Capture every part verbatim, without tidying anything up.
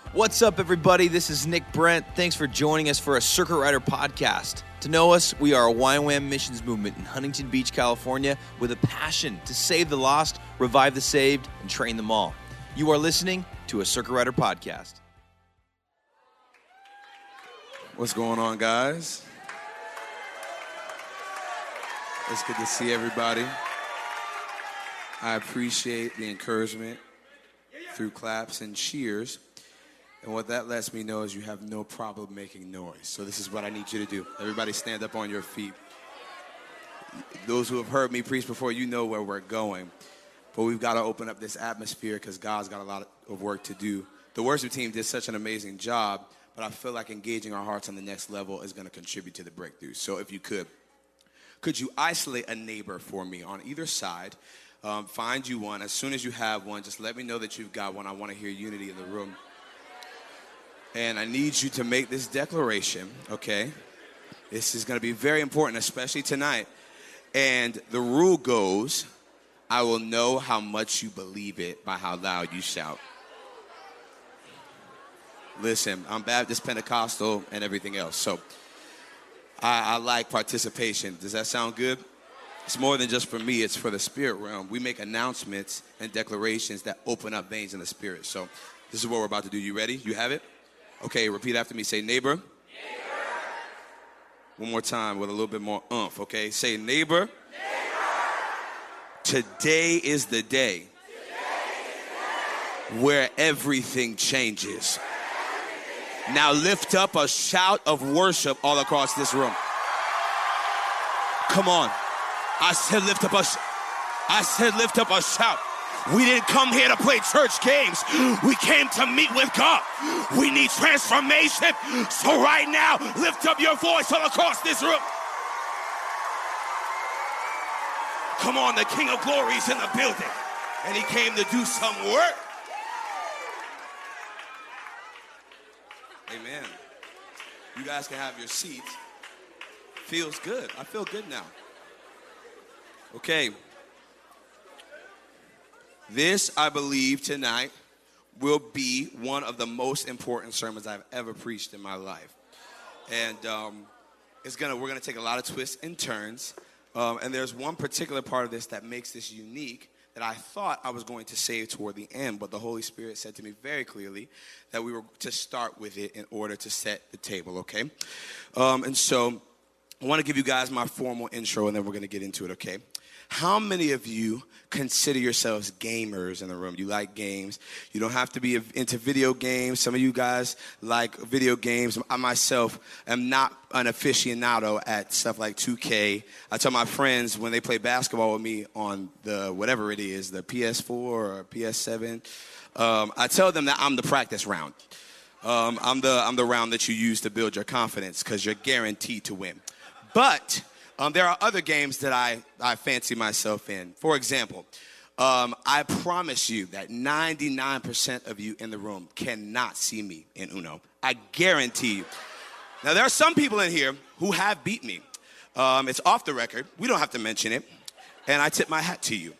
What's up, everybody? This is Nick Brent. Thanks for joining us for a Circuit Rider podcast. To know us, we are a Y WAM missions movement in Huntington Beach, California, with a passion to save the lost, revive the saved, and train them all. You are listening to a Circuit Rider podcast. What's going on, guys? It's good to see everybody. I appreciate the encouragement through claps and cheers. And what that lets me know is you have no problem making noise. So this is what I need you to do. Everybody stand up on your feet. Those who have heard me preach before, you know where we're going. But we've got to open up this atmosphere because God's got a lot of work to do. The worship team did such an amazing job, but I feel like engaging our hearts on the next level is going to contribute to the breakthrough. So if you could, could you isolate a neighbor for me on either side? Um, find you one. As soon as you have one, just let me know that you've got one. I want to hear unity in the room. And I need you to make this declaration, okay? This is going to be very important, especially tonight. And the rule goes, I will know how much you believe it by how loud you shout. Listen, I'm Baptist, Pentecostal, and everything else. So I, I like participation. Does that sound good? It's more than just for me. It's for the spirit realm. We make announcements and declarations that open up veins in the spirit. So this is what we're about to do. You ready? You have it? Okay, repeat after me. Say neighbor. Neighbor. One more time with a little bit more oomph, okay? Say neighbor. Neighbor. Today is the day, Today is the day. Where everything changes. Now lift up a shout of worship all across this room. Come on. I said lift up a sh- I said lift up a shout. We didn't come here to play church games. We came to meet with God. We need transformation. So right now, lift up your voice all across this room. Come on, the King of Glory is in the building. And he came to do some work. Amen. You guys can have your seats. Feels good. I feel good now. Okay. This, I believe, tonight will be one of the most important sermons I've ever preached in my life. And um, it's gonna, we're going to take a lot of twists and turns. Um, and there's one particular part of this that makes this unique that I thought I was going to save toward the end. But the Holy Spirit said to me very clearly that we were to start with it in order to set the table, okay? Um, and so I want to give you guys my formal intro, and then we're going to get into it, okay? How many of you consider yourselves gamers in the room? You like games. You don't have to be into video games. Some of you guys like video games. I myself am not an aficionado at stuff like two K. I tell my friends when they play basketball with me on the whatever it is, the P S four or P S seven, um, I tell them that I'm the practice round. Um, I'm the I'm the round that you use to build your confidence because you're guaranteed to win. But Um, there are other games that I, I fancy myself in. For example, um, I promise you that ninety-nine percent of you in the room cannot see me in Uno. I guarantee you. Now, there are some people in here who have beat me. Um, it's off the record. We don't have to mention it. And I tip my hat to you.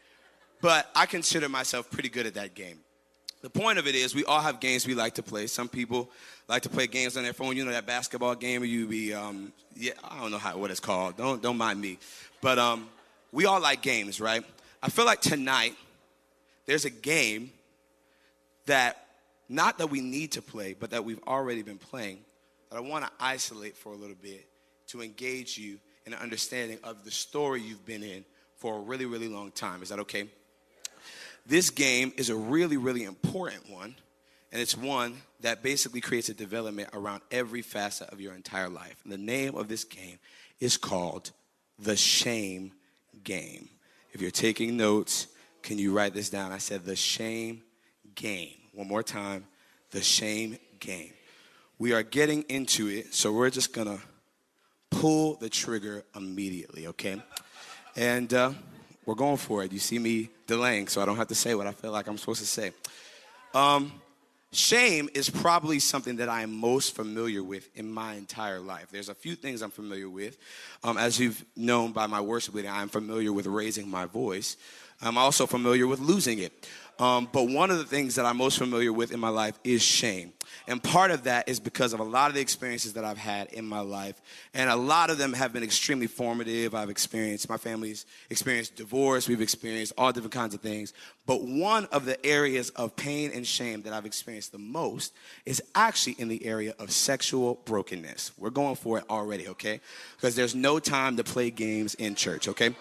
But I consider myself pretty good at that game. The point of it is we all have games we like to play. Some people like to play games on their phone. You know that basketball game where you be, um, yeah, I don't know how what it's called. Don't don't mind me. But um, we all like games, right? I feel like tonight there's a game that not that we need to play, but that we've already been playing that I want to isolate for a little bit to engage you in an understanding of the story you've been in for a really, really long time. Is that okay? This game is a really, really important one, and it's one that basically creates a development around every facet of your entire life. And the name of this game is called The Shame Game. If you're taking notes, can you write this down? I said The Shame Game. One more time, The Shame Game. We are getting into it, so we're just going to pull the trigger immediately, okay? And uh, we're going for it. You see me delaying, so I don't have to say what I feel like I'm supposed to say. Um, shame is probably something that I am most familiar with in my entire life. There's a few things I'm familiar with. Um, as you've known by my worship leading, I'm familiar with raising my voice. I'm also familiar with losing it. Um, but one of the things that I'm most familiar with in my life is shame. And part of that is because of a lot of the experiences that I've had in my life. And a lot of them have been extremely formative. I've experienced, my family's experienced divorce. We've experienced all different kinds of things. But one of the areas of pain and shame that I've experienced the most is actually in the area of sexual brokenness. We're going for it already, okay? Because there's no time to play games in church, okay?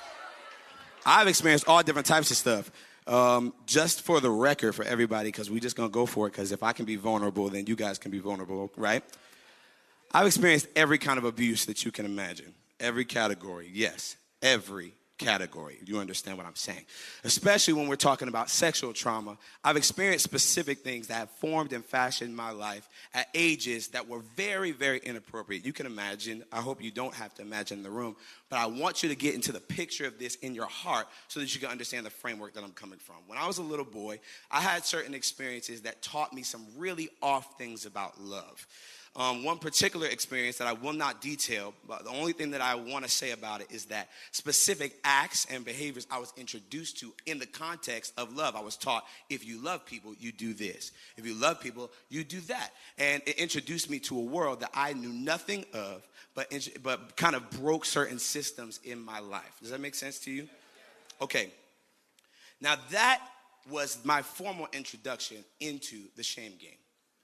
I've experienced all different types of stuff. Um, just for the record for everybody, because we're just going to go for it, because if I can be vulnerable, then you guys can be vulnerable, right? I've experienced every kind of abuse that you can imagine. Every category, yes, every category. You understand what I'm saying? Especially when we're talking about sexual trauma. I've experienced specific things that have formed and fashioned my life at ages that were very, very inappropriate. You can imagine. I hope you don't have to imagine in the room, but I want you to get into the picture of this in your heart so that you can understand the framework that I'm coming from. When I was a little boy, I had certain experiences that taught me some really off things about love. Um, one particular experience that I will not detail, but the only thing that I want to say about it is that specific acts and behaviors I was introduced to in the context of love. I was taught, if you love people, you do this. If you love people, you do that. And it introduced me to a world that I knew nothing of, but, but kind of broke certain systems in my life. Does that make sense to you? Okay. Now that was my formal introduction into the shame game.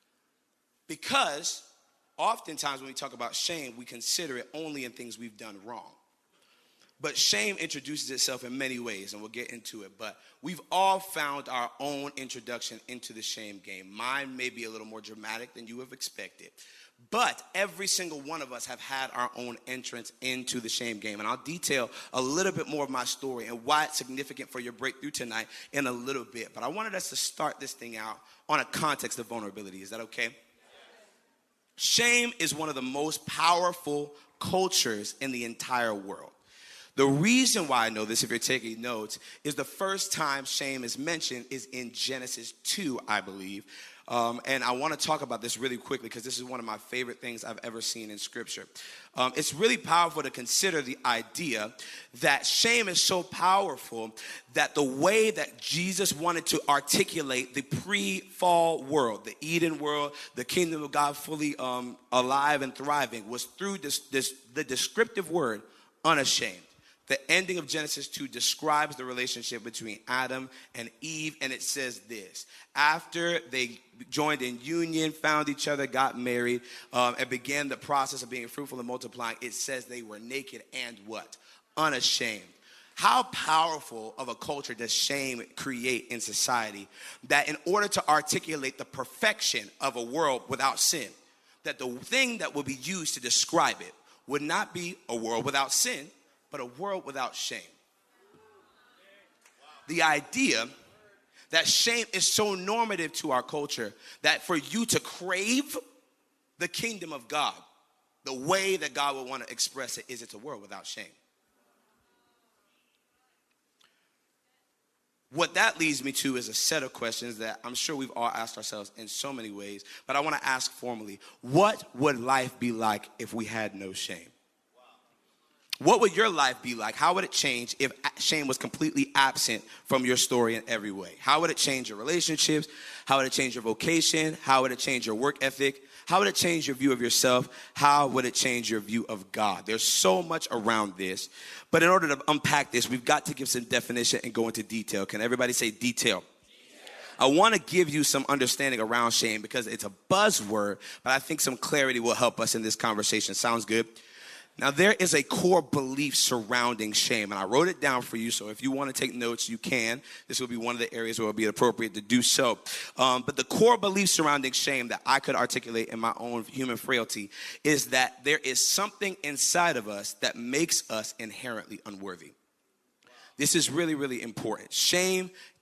Because oftentimes when we talk about shame, we consider it only in things we've done wrong. But shame introduces itself in many ways, and we'll get into it. But we've all found our own introduction into the shame game. Mine may be a little more dramatic than you have expected. But every single one of us have had our own entrance into the shame game. And I'll detail a little bit more of my story and why it's significant for your breakthrough tonight in a little bit. But I wanted us to start this thing out on a context of vulnerability. Is that okay? Shame is one of the most powerful cultures in the entire world. The reason why I know this, if you're taking notes, is the first time shame is mentioned is in Genesis two, I believe. Um, and I want to talk about this really quickly because this is one of my favorite things I've ever seen in Scripture. Um, it's really powerful to consider the idea that shame is so powerful that the way that Jesus wanted to articulate the pre-fall world, the Eden world, the kingdom of God fully um, alive and thriving, was through this, this the descriptive word, unashamed. The ending of Genesis two describes the relationship between Adam and Eve, and it says this. After they joined in union, found each other, got married, um, and began the process of being fruitful and multiplying, it says they were naked and what? Unashamed. How powerful of a culture does shame create in society that in order to articulate the perfection of a world without sin, that the thing that will be used to describe it would not be a world without sin, but a world without shame. The idea that shame is so normative to our culture that for you to crave the kingdom of God, the way that God would want to express it is it's a world without shame. What that leads me to is a set of questions that I'm sure we've all asked ourselves in so many ways, but I want to ask formally, what would life be like if we had no shame? What would your life be like? How would it change if shame was completely absent from your story in every way? How would it change your relationships? How would it change your vocation? How would it change your work ethic? How would it change your view of yourself? How would it change your view of God? There's so much around this. But in order to unpack this, we've got to give some definition and go into detail. Can everybody say detail? I want to give you some understanding around shame because it's a buzzword, but I think some clarity will help us in this conversation. Sounds good? Now, there is a core belief surrounding shame, and I wrote it down for you, so if you want to take notes, you can. This will be one of the areas where it will be appropriate to do so. Um, but the core belief surrounding shame that I could articulate in my own human frailty is that there is something inside of us that makes us inherently unworthy. This is really, really important. Shame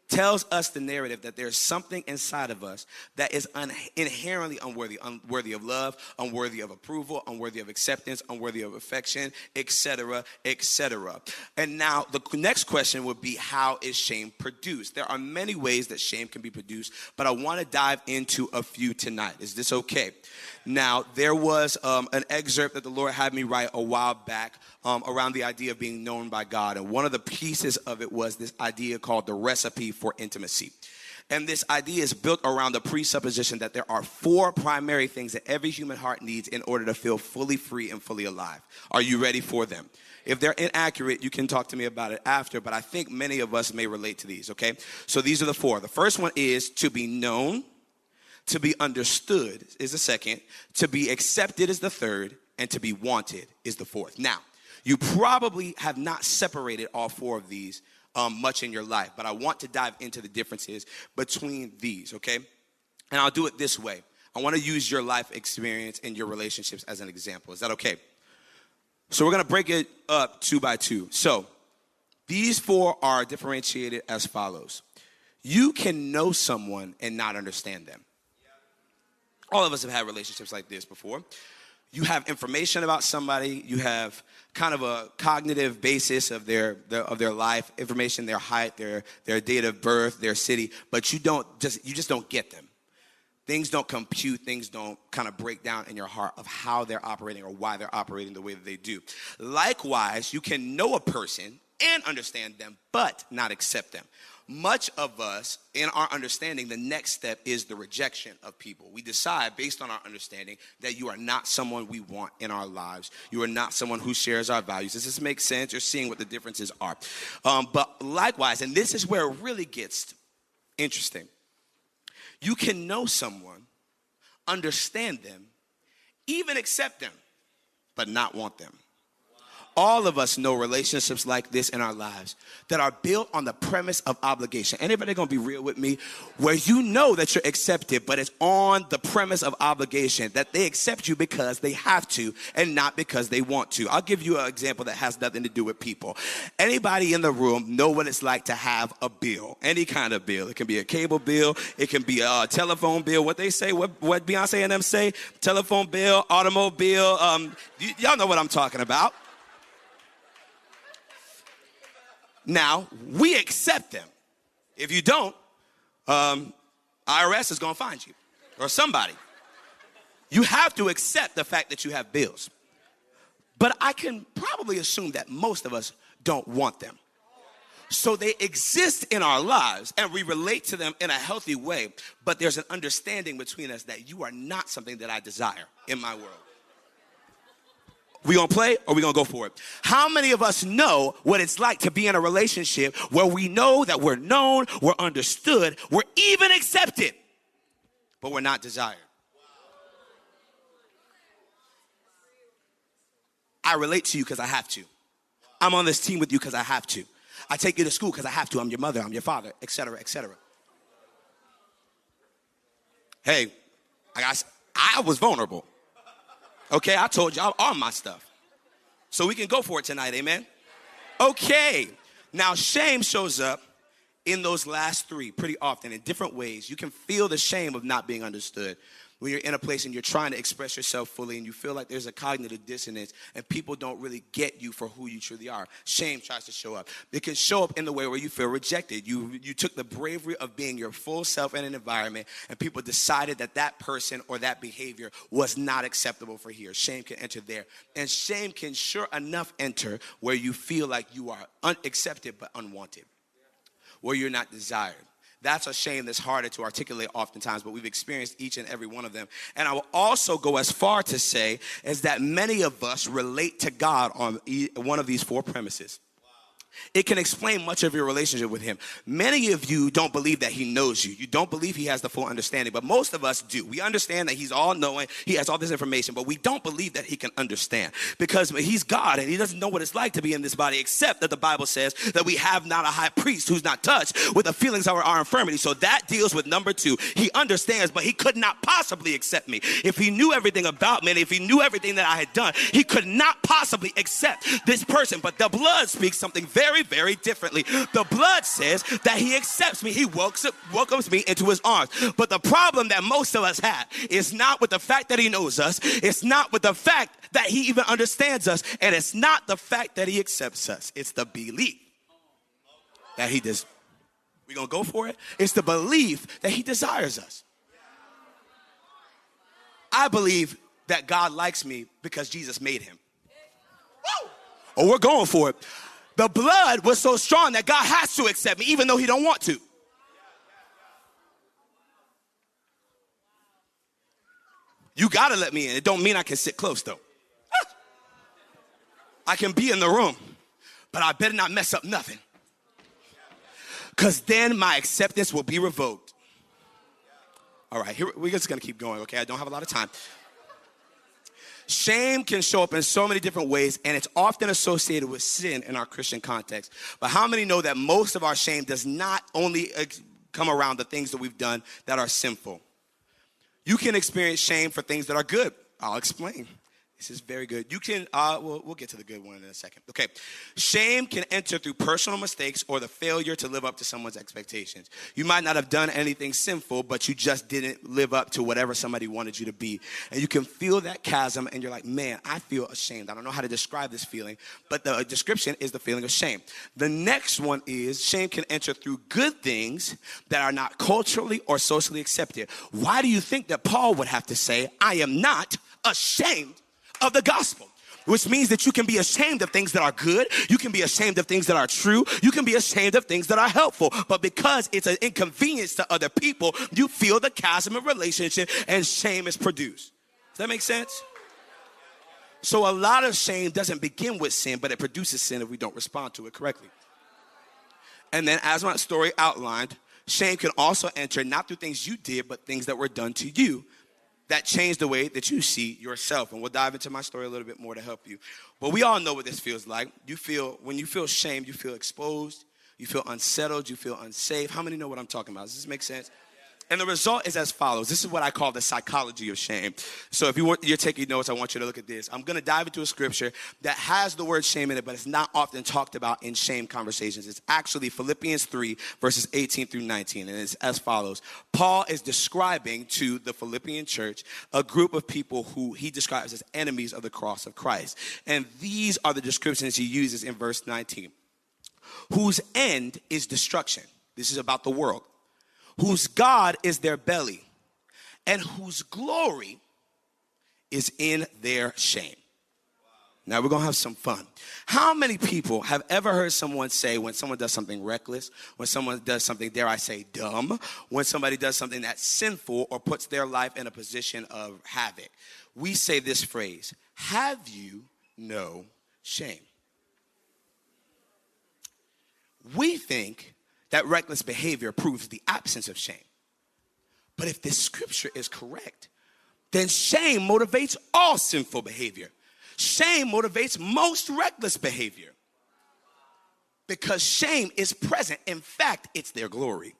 tells us the narrative that there's something inside of us that is un- inherently unworthy, unworthy of love, unworthy of approval, unworthy of acceptance, unworthy of affection, et cetera, et cetera. And now the next question would be, how is shame produced? There are many ways that shame can be produced, but I want to dive into a few tonight. Is this okay? Now, there was um, an excerpt that the Lord had me write a while back um, around the idea of being known by God. And one of the pieces of it was this idea called the recipe for intimacy. And this idea is built around the presupposition that there are four primary things that every human heart needs in order to feel fully free and fully alive. Are you ready for them? If they're inaccurate, you can talk to me about it after, but I think many of us may relate to these, okay? So these are the four. The first one is to be known. To be understood is the second. To be accepted is the third. And to be wanted is the fourth. Now, you probably have not separated all four of these um, much in your life, but I want to dive into the differences between these, okay? And I'll do it this way. I want to use your life experience and your relationships as an example. Is that okay? So we're going to break it up two by two. So these four are differentiated as follows. You can know someone and not understand them. All of us have had relationships like this before. You have information about somebody. You have kind of a cognitive basis of their, their of their life, information, their height, their their date of birth, their city, but you don't just you just don't get them. Things don't compute. Things don't kind of break down in your heart of how they're operating or why they're operating the way that they do. Likewise, you can know a person and understand them, but not accept them. Much of us, in our understanding, the next step is the rejection of people. We decide, based on our understanding, that you are not someone we want in our lives. You are not someone who shares our values. Does this make sense? You're seeing what the differences are. Um, but likewise, and this is where it really gets interesting, you can know someone, understand them, even accept them, but not want them. All of us know relationships like this in our lives that are built on the premise of obligation. Anybody gonna be real with me? Where you know that you're accepted, but it's on the premise of obligation, that they accept you because they have to and not because they want to. I'll give you an example that has nothing to do with people. Anybody in the room know what it's like to have a bill, any kind of bill. It can be a cable bill, it can be a telephone bill. What they say, what, what Beyonce and them say, telephone bill, automobile, um, y- y'all know what I'm talking about. Now, we accept them. If you don't, um, I R S is going to find you or somebody. You have to accept the fact that you have bills. But I can probably assume that most of us don't want them. So they exist in our lives and we relate to them in a healthy way, but there's an understanding between us that you are not something that I desire in my world. We gonna play or we gonna go for it? How many of us know what it's like to be in a relationship where we know that we're known, we're understood, we're even accepted, but we're not desired? I relate to you because I have to. I'm on this team with you because I have to. I take you to school because I have to. I'm your mother, I'm your father, et cetera, et cetera. Hey, I, got, I was vulnerable. Okay, I told y'all all my stuff. So we can go for it tonight, amen? Okay, now shame shows up in those last three pretty often in different ways. You can feel the shame of not being understood when you're in a place and you're trying to express yourself fully and you feel like there's a cognitive dissonance and people don't really get you for who you truly are. Shame tries to show up. It can show up in the way where you feel rejected. You, you took the bravery of being your full self in an environment and people decided that that person or that behavior was not acceptable for here. Shame can enter there. And shame can sure enough enter where you feel like you are unaccepted but unwanted, where you're not desired. That's a shame that's harder to articulate oftentimes, but we've experienced each and every one of them. And I will also go as far to say is that many of us relate to God on one of these four premises. It can explain much of your relationship with him. Many of you don't believe that he knows you. You don't believe he has the full understanding, but most of us do. We understand that he's all-knowing, he has all this information, but we don't believe that he can understand because he's God and he doesn't know what it's like to be in this body, except that the Bible says that we have not a high priest who's not touched with the feelings of our, our infirmity. So that deals with number two. He understands, but he could not possibly possibly accept me. If he knew everything about me, and if he knew everything that I had done, he could not possibly accept this person. But the blood speaks something very, very differently. The blood says that he accepts me. He welcomes, welcomes me into his arms. But the problem that most of us have is not with the fact that he knows us. It's not with the fact that he even understands us. And it's not the fact that he accepts us. It's the belief that he does. We're going to go for it. It's the belief that he desires us. I believe that God likes me because Jesus made him. Woo! Oh, we're going for it. The blood was so strong that God has to accept me even though he don't want to. You got to let me in. It don't mean I can sit close, though. I can be in the room, but I better not mess up nothing. Because then my acceptance will be revoked. All right, here, we're just going to keep going, okay? I don't have a lot of time. Shame can show up in so many different ways, and it's often associated with sin in our Christian context. But how many know that most of our shame does not only come around the things that we've done that are sinful? You can experience shame for things that are good. I'll explain. This is very good. You can, uh, we'll, we'll get to the good one in a second. Okay. Shame can enter through personal mistakes or the failure to live up to someone's expectations. You might not have done anything sinful, but you just didn't live up to whatever somebody wanted you to be. And you can feel that chasm, and you're like, man, I feel ashamed. I don't know how to describe this feeling, but the description is the feeling of shame. The next one is shame can enter through good things that are not culturally or socially accepted. Why do you think that Paul would have to say, I am not ashamed of the gospel? Which means that you can be ashamed of things that are good. You can be ashamed of things that are true. You can be ashamed of things that are helpful. But because it's an inconvenience to other people, you feel the chasm of relationship and shame is produced. Does that make sense? So a lot of shame doesn't begin with sin, but it produces sin if we don't respond to it correctly. And then as my story outlined, shame can also enter not through things you did, but things that were done to you that changed the way that you see yourself. And we'll dive into my story a little bit more to help you. But we all know what this feels like. You feel, when you feel shame, you feel exposed, you feel unsettled, you feel unsafe. How many know what I'm talking about? Does this make sense? And the result is as follows. This is what I call the psychology of shame. So if you want, you're taking notes, I want you to look at this. I'm going to dive into a scripture that has the word shame in it, but it's not often talked about in shame conversations. It's actually Philippians three, verses eighteen through nineteen. And it's as follows. Paul is describing to the Philippian church a group of people who he describes as enemies of the cross of Christ. And these are the descriptions he uses in verse nineteen. Whose end is destruction. This is about the world. Whose God is their belly, and whose glory is in their shame. Now we're going to have some fun. How many people have ever heard someone say when someone does something reckless, when someone does something, dare I say, dumb, when somebody does something that's sinful or puts their life in a position of havoc, we say this phrase, have you no shame? We think that reckless behavior proves the absence of shame. But if this scripture is correct, then shame motivates all sinful behavior. Shame motivates most reckless behavior. Because shame is present. In fact, it's their glory.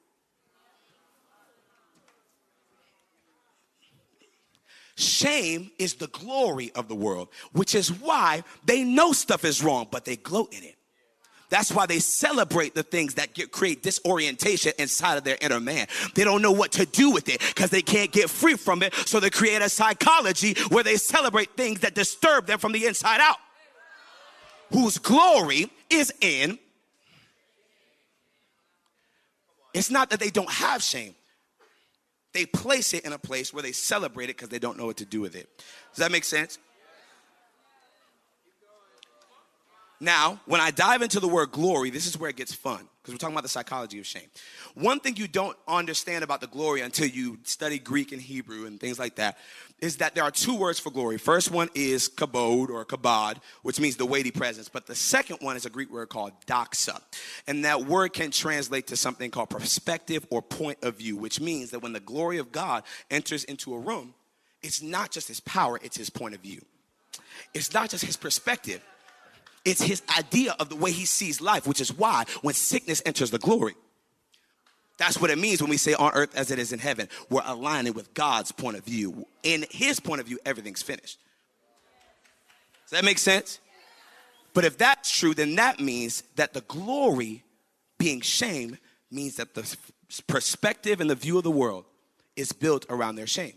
Shame is the glory of the world, which is why they know stuff is wrong, but they gloat in it. That's why they celebrate the things that get, create disorientation inside of their inner man. They don't know what to do with it because they can't get free from it. So they create a psychology where they celebrate things that disturb them from the inside out. Whose glory is in. It's not that they don't have shame. They place it in a place where they celebrate it because they don't know what to do with it. Does that make sense? Now, when I dive into the word glory, this is where it gets fun, because we're talking about the psychology of shame. One thing you don't understand about the glory until you study Greek and Hebrew and things like that is that there are two words for glory. First one is kabod or kabod, which means the weighty presence. But the second one is a Greek word called doxa. And that word can translate to something called perspective or point of view, which means that when the glory of God enters into a room, it's not just his power, it's his point of view. It's not just his perspective. It's his idea of the way he sees life, which is why when sickness enters the glory, That's what it means when we say on earth as it is in heaven. We're aligning with God's point of view. In his point of view, everything's finished. Does that make sense? But if that's true, then that means that the glory being shame means that the perspective and the view of the world is built around their shame.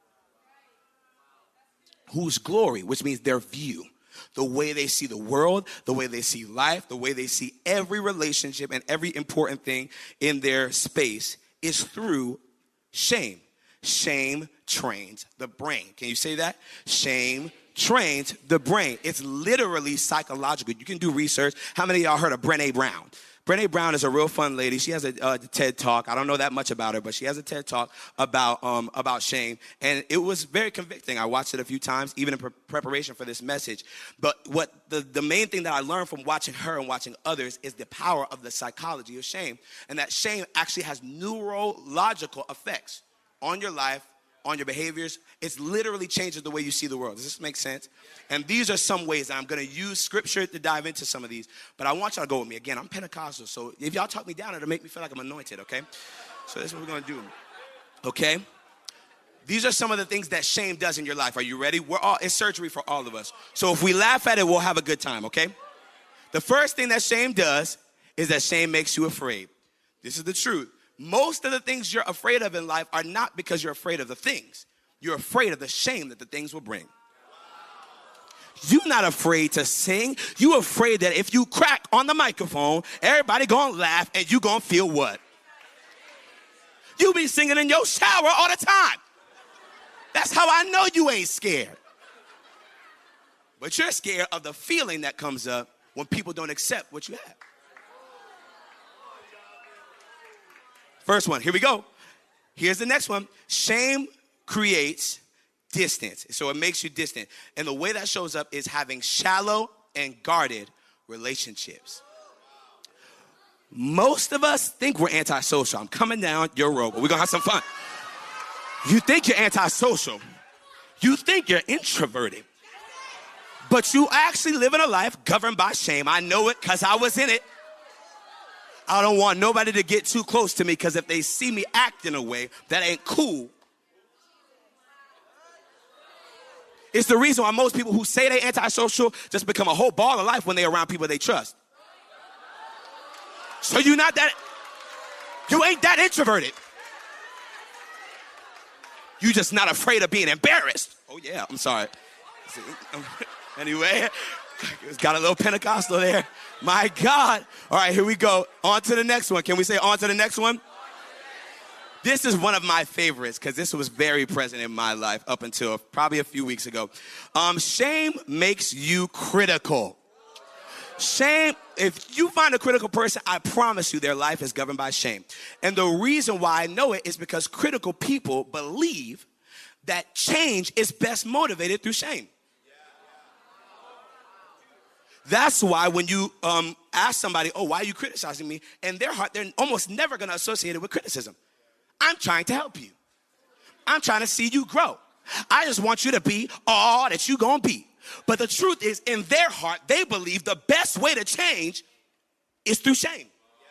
Whose glory, which means their view, the way they see the world, the way they see life, the way they see every relationship and every important thing in their space is through shame. Shame trains the brain. Can you say that? Shame trains the brain. It's literally psychological. You can do research. How many of y'all heard of Brené Brown? Brené Brown is a real fun lady. She has a uh, TED Talk. I don't know that much about her, but she has a TED Talk about um, about shame. And it was very convicting. I watched it a few times, even in pre- preparation for this message. But what the, the main thing that I learned from watching her and watching others is the power of the psychology of shame. And that shame actually has neurological effects on your life, on your behaviors. It literally changes the way you see the world. Does this make sense? And these are some ways that I'm going to use scripture to dive into some of these. But I want y'all to go with me. Again, I'm Pentecostal, so if y'all talk me down, it'll make me feel like I'm anointed, okay? So this is what we're going to do, okay? These are some of the things that shame does in your life. Are you ready? We're all, it's surgery for all of us. So if we laugh at it, we'll have a good time, okay? The first thing that shame does is that shame makes you afraid. This is the truth. Most of the things you're afraid of in life are not because you're afraid of the things. You're afraid of the shame that the things will bring. You're not afraid to sing. You're afraid that if you crack on the microphone, everybody gonna laugh and you gonna feel what? You be singing in your shower all the time. That's how I know you ain't scared. But you're scared of the feeling that comes up when people don't accept what you have. First one, here we go. Here's the next one. Shame creates distance. So it makes you distant. And the way that shows up is having shallow and guarded relationships. Most of us think we're antisocial. I'm coming down your road, but we're going to have some fun. You think you're antisocial. You think you're introverted. But you actually living a life governed by shame. I know it because I was in it. I don't want nobody to get too close to me because if they see me act in a way that ain't cool, it's the reason why most people who say they're antisocial just become a whole ball of life when they're around people they trust. So you're not that, you ain't that introverted. You just not afraid of being embarrassed. Oh yeah, I'm sorry. Anyway, it's got a little Pentecostal there. My God. All right, here we go. On to the next one. Can we say on to the next one? This is one of my favorites because this was very present in my life up until probably a few weeks ago. Um, shame makes you critical. Shame, if you find a critical person, I promise you their life is governed by shame. And the reason why I know it is because critical people believe that change is best motivated through shame. That's why when you um, ask somebody, oh, why are you criticizing me? In their heart, they're almost never going to associate it with criticism. I'm trying to help you. I'm trying to see you grow. I just want you to be all that you're going to be. But the truth is, in their heart, they believe the best way to change is through shame.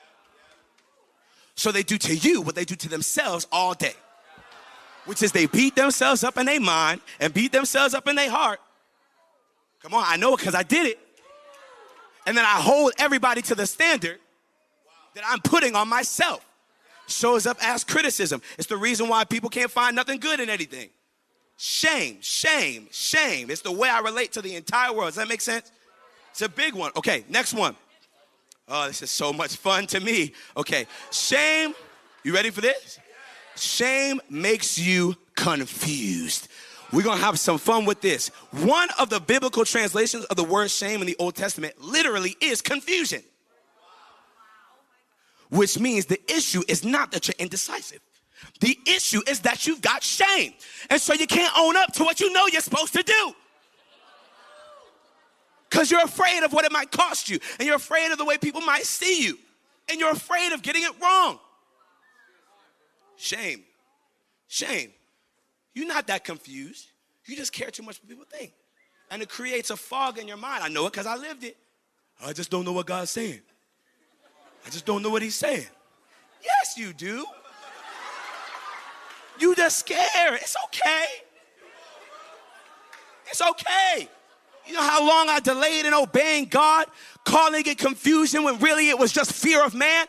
So they do to you what they do to themselves all day, which is they beat themselves up in their mind and beat themselves up in their heart. Come on, I know it because I did it. And then I hold everybody to the standard that I'm putting on myself. Shows up as criticism. It's the reason why people can't find nothing good in anything. Shame, shame, shame. It's the way I relate to the entire world. Does that make sense? It's a big one. Okay, next one. Oh, this is so much fun to me. Okay, shame. You ready for this? Shame makes you confused. We're going to have some fun with this. One of the biblical translations of the word shame in the Old Testament literally is confusion. Which means the issue is not that you're indecisive. The issue is that you've got shame. And so you can't own up to what you know you're supposed to do. Because you're afraid of what it might cost you. And you're afraid of the way people might see you. And you're afraid of getting it wrong. Shame. Shame. You're not that confused. You just care too much what people think. And it creates a fog in your mind. I know it because I lived it. I just don't know what God's saying. I just don't know what he's saying. Yes, bless you, dude. You just scared. It's okay. It's okay. You know how long I delayed in obeying God, calling it confusion when really it was just fear of man?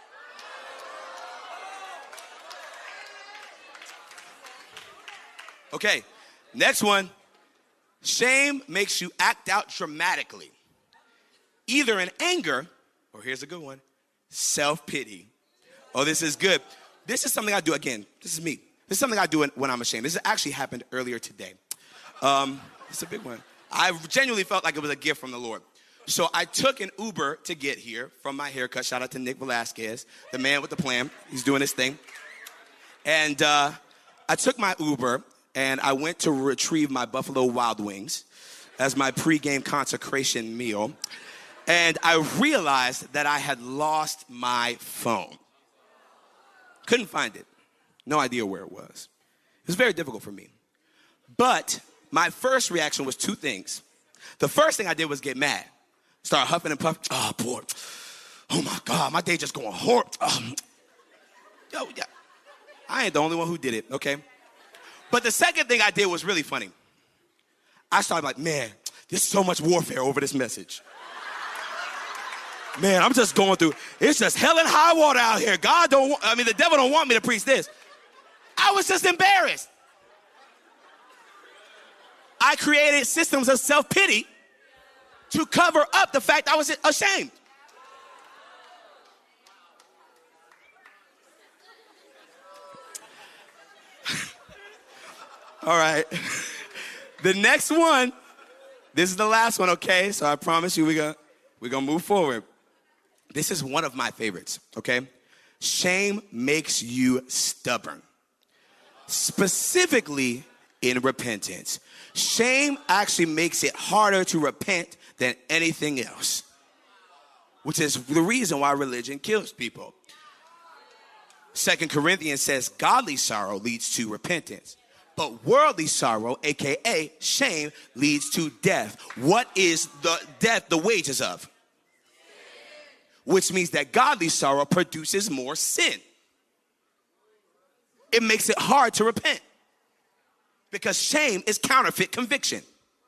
Okay, next one. Shame makes you act out dramatically, either in anger, or here's a good one, self-pity. Oh, this is good. This is something I do, again, this is me. This is something I do when I'm ashamed. This actually happened earlier today. Um, it's a big one. I genuinely felt like it was a gift from the Lord. So I took an Uber to get here from my haircut. Shout out to Nick Velasquez, the man with the plan. He's doing his thing. And uh, I took my Uber, and I went to retrieve my Buffalo Wild Wings as my pregame consecration meal. And I realized that I had lost my phone. Couldn't find it. No idea where it was. It was very difficult for me. But my first reaction was two things. The first thing I did was get mad. Start huffing and puffing. Oh, boy. Oh, my God. My day just going horrible. Um, yo, yeah. I ain't the only one who did it, okay? But the second thing I did was really funny. I started like, man, there's so much warfare over this message. Man, I'm just going through, it's just hell and high water out here. God don't, want, I mean, the devil don't want me to preach this. I was just embarrassed. I created systems of self-pity to cover up the fact I was ashamed. All right. The next one, this is the last one, okay? So I promise you we're gonna, we're gonna move forward. This is one of my favorites, okay? Shame makes you stubborn. Specifically in repentance. Shame actually makes it harder to repent than anything else, which is the reason why religion kills people. Second Corinthians says godly sorrow leads to repentance, but worldly sorrow, A K A shame, leads to death. What is the death the wages of? Which means that godly sorrow produces more sin. It makes it hard to repent because shame is counterfeit conviction.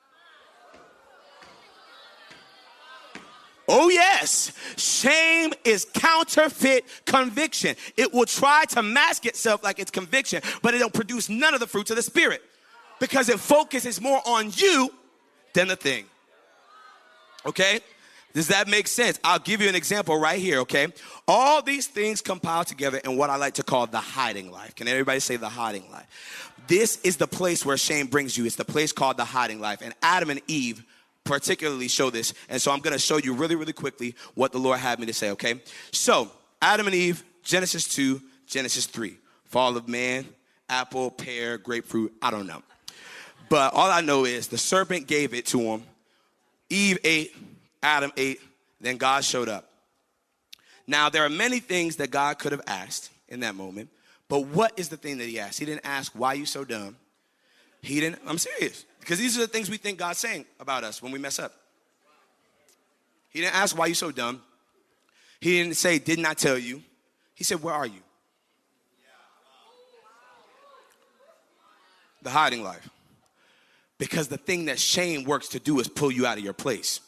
Oh yes, shame is counterfeit conviction. It will try to mask itself like it's conviction, but it don't produce none of the fruits of the Spirit because it focuses more on you than the thing. Okay? Does that make sense? I'll give you an example right here, okay? All these things compile together in what I like to call the hiding life. Can everybody say the hiding life? This is the place where shame brings you. It's the place called the hiding life. And Adam and Eve particularly show this. And so I'm going to show you really, really quickly what the Lord had me to say, okay? So Adam and Eve, Genesis two, Genesis three. Fall of man, apple, pear, grapefruit, I don't know. But all I know is the serpent gave it to him. Eve ate. Adam ate, then God showed up. Now, there are many things that God could have asked in that moment, but what is the thing that he asked? He didn't ask, why are you so dumb? He didn't, I'm serious, because these are the things we think God's saying about us when we mess up. He didn't ask, why are you so dumb? He didn't say, didn't I tell you? He said, where are you? The hiding life. Because the thing that shame works to do is pull you out of your place.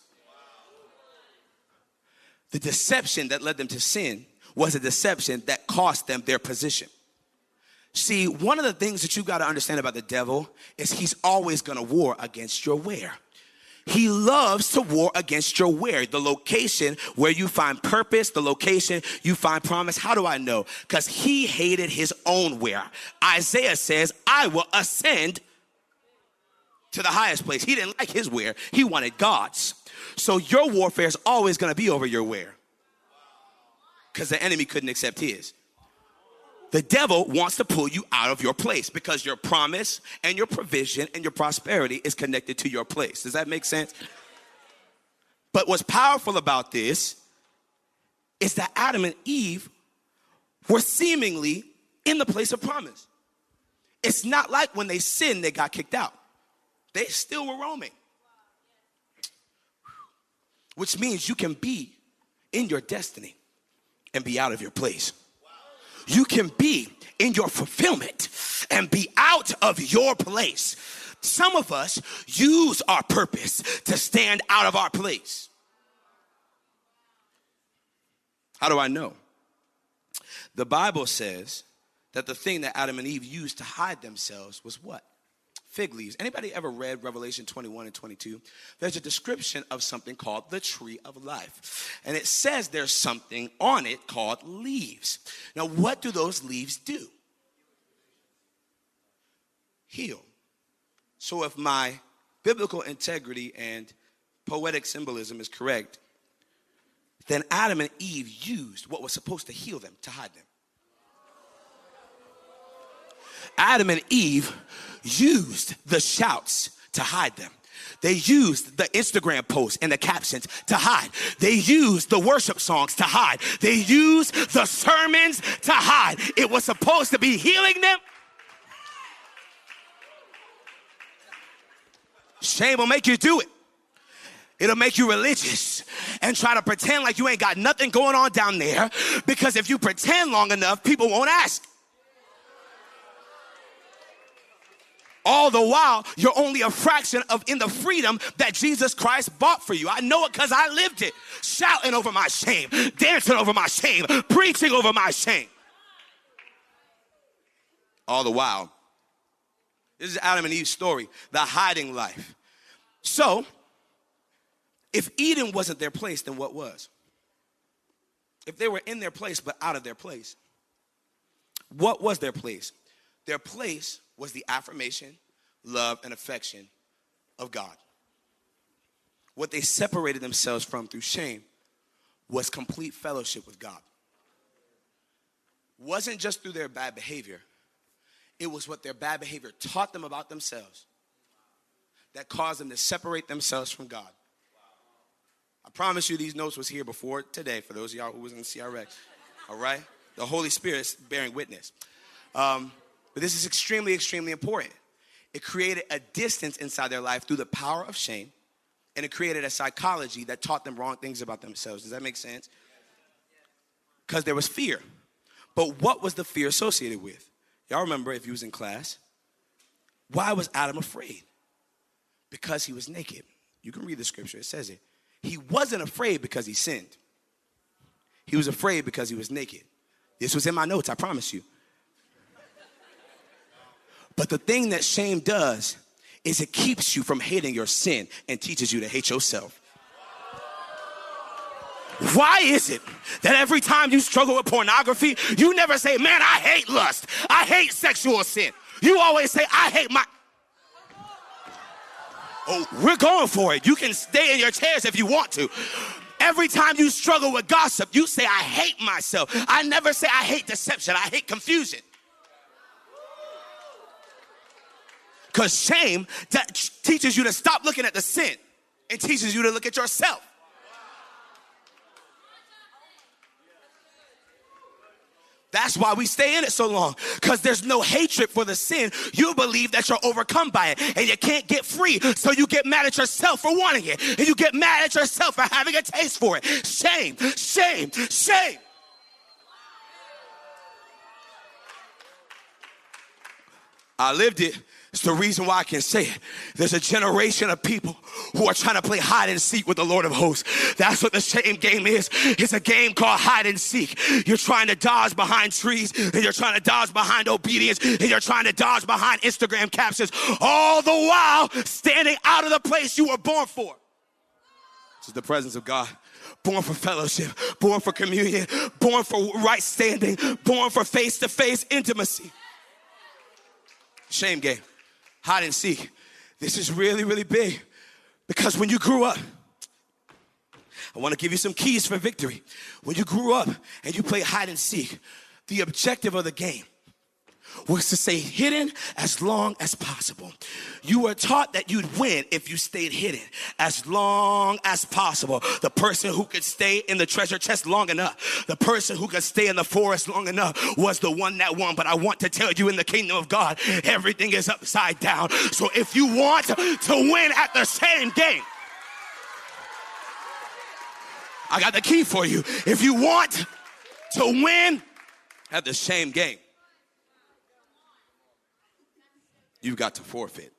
The deception that led them to sin was a deception that cost them their position. See, one of the things that you got to understand about the devil is he's always going to war against your where. He loves to war against your where, the location where you find purpose, the location you find promise. How do I know? Because he hated his own where. Isaiah says, I will ascend to the highest place. He didn't like his where. He wanted God's. So your warfare is always going to be over your where. Because the enemy couldn't accept his. The devil wants to pull you out of your place because your promise and your provision and your prosperity is connected to your place. Does that make sense? But what's powerful about this is that Adam and Eve were seemingly in the place of promise. It's not like when they sinned, they got kicked out. They still were roaming. Which means you can be in your destiny and be out of your place. you can be in your fulfillment and be out of your place. Some of us use our purpose to stand out of our place. How do I know? The Bible says that the thing that Adam and Eve used to hide themselves was what? Fig leaves. Anybody ever read Revelation twenty-one and twenty-two? There's a description of something called the tree of life. And it says there's something on it called leaves. Now, what do those leaves do? Heal. So if my biblical integrity and poetic symbolism is correct, then Adam and Eve used what was supposed to heal them to hide them. Adam and Eve used the shouts to hide them. They used the Instagram posts and the captions to hide. They used the worship songs to hide. They used the sermons to hide. It was supposed to be healing them. Shame will make you do it. It'll make you religious and try to pretend like you ain't got nothing going on down there, because if you pretend long enough, people won't ask. All the while, you're only a fraction of in the freedom that Jesus Christ bought for you. I know it because I lived it. Shouting over my shame, dancing over my shame, preaching over my shame. All the while. This is Adam and Eve's story, the hiding life. So, if Eden wasn't their place, then what was? If they were in their place but out of their place, what was their place? Their place was the affirmation, love, and affection of God. What they separated themselves from through shame was complete fellowship with God. Wasn't just through their bad behavior. It was what their bad behavior taught them about themselves that caused them to separate themselves from God. I promise you these notes was here before today for those of y'all who was in C R X. All right? The Holy Spirit's bearing witness. Um, But this is extremely, extremely important. It created a distance inside their life through the power of shame, and it created a psychology that taught them wrong things about themselves. Does that make sense? Because there was fear. But what was the fear associated with? Y'all remember if you was in class, why was Adam afraid? Because he was naked. You can read the scripture, it says it. He wasn't afraid because he sinned. He was afraid because he was naked. This was in my notes, I promise you. But the thing that shame does is it keeps you from hating your sin and teaches you to hate yourself. Why is it that every time you struggle with pornography, you never say, man, I hate lust. I hate sexual sin. You always say, I hate my... Oh, we're going for it. You can stay in your chairs if you want to. Every time you struggle with gossip, you say, I hate myself. I never say I hate deception. I hate confusion. Because shame that teaches you to stop looking at the sin and teaches you to look at yourself. That's why we stay in it so long, because there's no hatred for the sin. You believe that you're overcome by it and you can't get free. So you get mad at yourself for wanting it, and you get mad at yourself for having a taste for it. Shame, shame, shame. I lived it. It's the reason why I can say it. There's a generation of people who are trying to play hide and seek with the Lord of hosts. That's what the shame game is. It's a game called hide and seek. You're trying to dodge behind trees, and you're trying to dodge behind obedience, and you're trying to dodge behind Instagram captions, all the while standing out of the place you were born for. This is the presence of God. Born for fellowship, born for communion, born for right standing, born for face-to-face intimacy. Shame game. Hide and seek. This is really, really big, because when you grew up, I want to give you some keys for victory. When you grew up and you played hide and seek, the objective of the game was to stay hidden as long as possible. You were taught that you'd win if you stayed hidden as long as possible. The person who could stay in the treasure chest long enough, the person who could stay in the forest long enough was the one that won. But I want to tell you, in the kingdom of God, everything is upside down. So if you want to win at the same game, I got the key for you. If you want to win at the shame game, you've got to forfeit.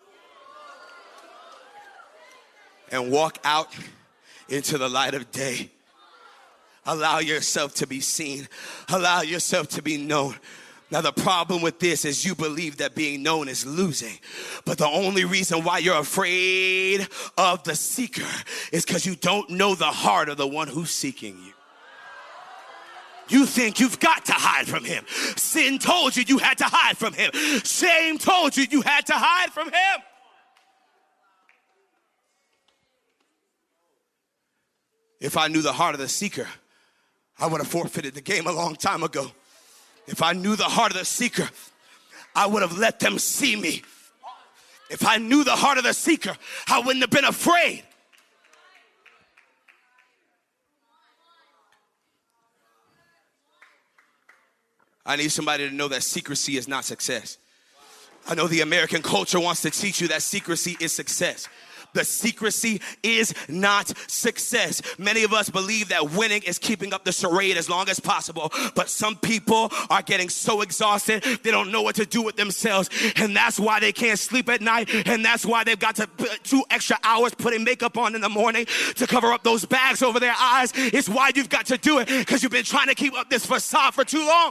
And walk out into the light of day. Allow yourself to be seen. Allow yourself to be known. Now, the problem with this is you believe that being known is losing. But the only reason why you're afraid of the seeker is because you don't know the heart of the one who's seeking you. You think you've got to hide from him. Sin told you you had to hide from him. Shame told you you had to hide from him. If I knew the heart of the seeker, I would have forfeited the game a long time ago. If I knew the heart of the seeker, I would have let them see me. If I knew the heart of the seeker, I wouldn't have been afraid. I need somebody to know that secrecy is not success. I know the American culture wants to teach you that secrecy is success. The secrecy is not success. Many of us believe that winning is keeping up the charade as long as possible. But some people are getting so exhausted, they don't know what to do with themselves. And that's why they can't sleep at night. And that's why they've got to put two extra hours putting makeup on in the morning to cover up those bags over their eyes. It's why you've got to do it, because you've been trying to keep up this facade for too long.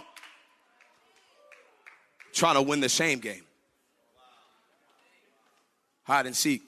Trying to win the shame game. Hide and seek.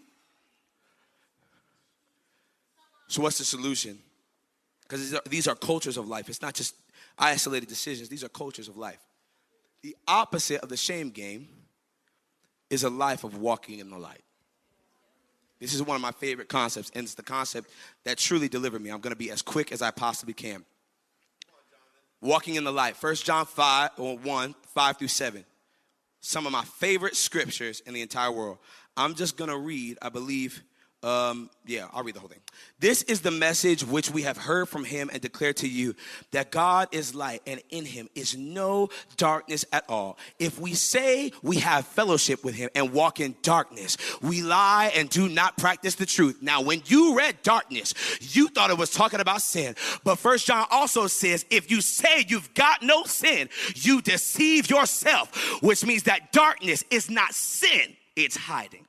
So what's the solution? Because these are, these are cultures of life. It's not just isolated decisions. These are cultures of life. The opposite of the shame game is a life of walking in the light. This is one of my favorite concepts, and it's the concept that truly delivered me. I'm going to be as quick as I possibly can. Walking in the light. First John five, or one, five through seven. Some of my favorite scriptures in the entire world. I'm just going to read, I believe... Um, yeah, I'll read the whole thing. This is the message which we have heard from him and declared to you, that God is light and in him is no darkness at all. If we say we have fellowship with him and walk in darkness, we lie and do not practice the truth. Now, when you read darkness, you thought it was talking about sin. But First John also says, if you say you've got no sin, you deceive yourself, which means that darkness is not sin, it's hiding.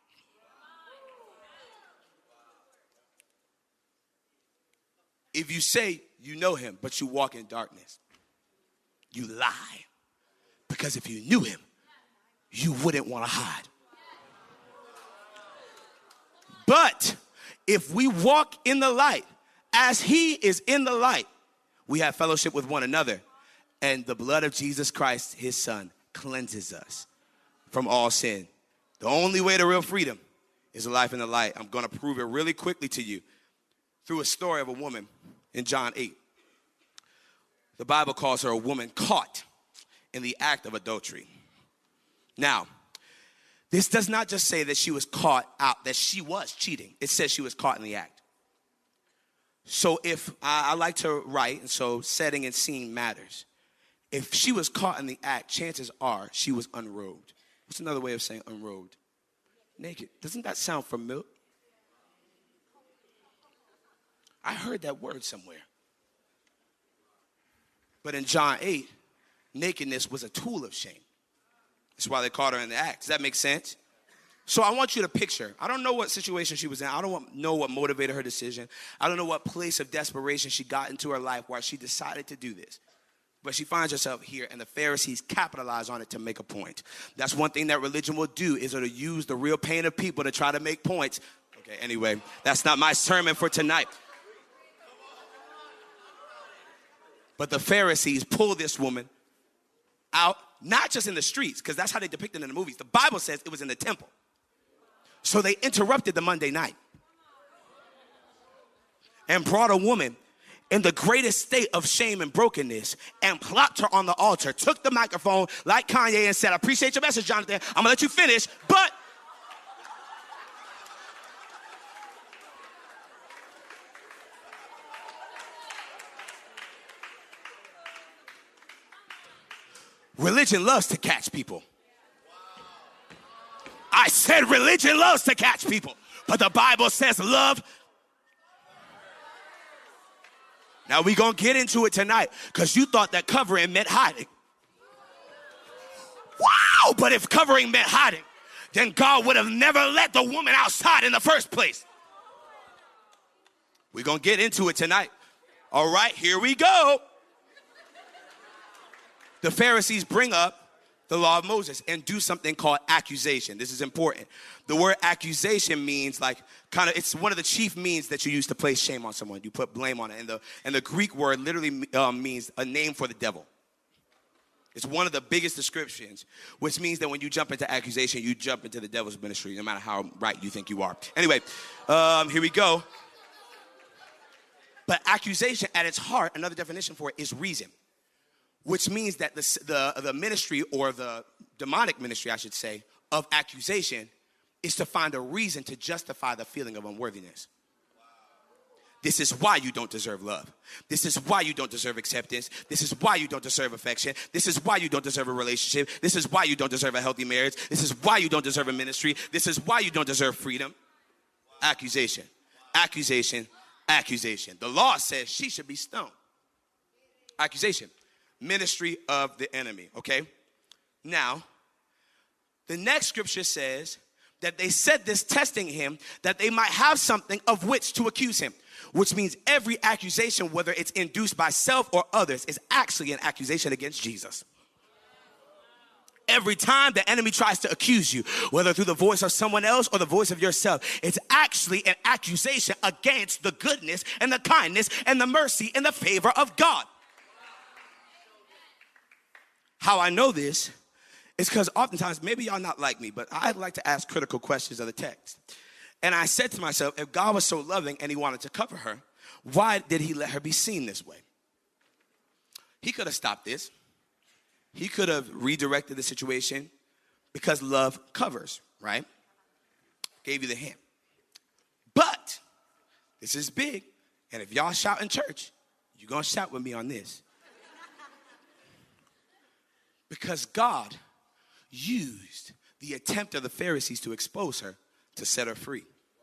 If you say you know him, but you walk in darkness, you lie. Because if you knew him, you wouldn't want to hide. But if we walk in the light, as he is in the light, we have fellowship with one another. And the blood of Jesus Christ, his son, cleanses us from all sin. The only way to real freedom is a life in the light. I'm going to prove it really quickly to you through a story of a woman in John eight. The Bible calls her a woman caught in the act of adultery. Now, this does not just say that she was caught out, that she was cheating. It says she was caught in the act. So if, I, I like to write, and so setting and scene matters. If she was caught in the act, chances are she was unrobed. What's another way of saying unrobed? Naked. Doesn't that sound familiar? I heard that word somewhere. But in John eight, nakedness was a tool of shame. That's why they caught her in the act. Does that make sense? So I want you to picture. I don't know what situation she was in. I don't know what motivated her decision. I don't know what place of desperation she got into her life where she decided to do this. But she finds herself here, and the Pharisees capitalize on it to make a point. That's one thing that religion will do, is it'll use the real pain of people to try to make points. Okay, anyway, that's not my sermon for tonight. But the Pharisees pull this woman out, not just in the streets, because that's how they depict it in the movies. The Bible says it was in the temple. So they interrupted the Monday night and brought a woman in the greatest state of shame and brokenness and plopped her on the altar, took the microphone like Kanye and said, I appreciate your message, Jonathan. I'm going to let you finish, but religion loves to catch people. I said religion loves to catch people, but the Bible says love. Now we're going to get into it tonight because you thought that covering meant hiding. Wow, but if covering meant hiding, then God would have never let the woman outside in the first place. We're going to get into it tonight. All right, here we go. The Pharisees bring up the law of Moses and do something called accusation. This is important. The word accusation means like kind of, it's one of the chief means that you use to place shame on someone. You put blame on it. And the, and the Greek word literally um, means a name for the devil. It's one of the biggest descriptions, which means that when you jump into accusation, you jump into the devil's ministry, no matter how right you think you are. Anyway, um, here we go. But accusation at its heart, another definition for it is reason, which means that the, the, the ministry, or the demonic ministry, I should say, of accusation is to find a reason to justify the feeling of unworthiness. This is why you don't deserve love. This is why you don't deserve acceptance. This is why you don't deserve affection. This is why you don't deserve a relationship. This is why you don't deserve a healthy marriage. This is why you don't deserve a ministry. This is why you don't deserve freedom. Accusation, accusation, accusation. The law says she should be stoned. Accusation, ministry of the enemy, okay? Now, the next scripture says that they said this testing him that they might have something of which to accuse him, which means every accusation, whether it's induced by self or others, is actually an accusation against Jesus. Every time the enemy tries to accuse you, whether through the voice of someone else or the voice of yourself, it's actually an accusation against the goodness and the kindness and the mercy and the favor of God. How I know this is because oftentimes, maybe y'all not like me, but I like to ask critical questions of the text. And I said to myself, if God was so loving and he wanted to cover her, why did he let her be seen this way? He could have stopped this. He could have redirected the situation because love covers, right? Gave you the hint. But this is big. And if y'all shout in church, you're going to shout with me on this. Because God used the attempt of the Pharisees to expose her to set her free.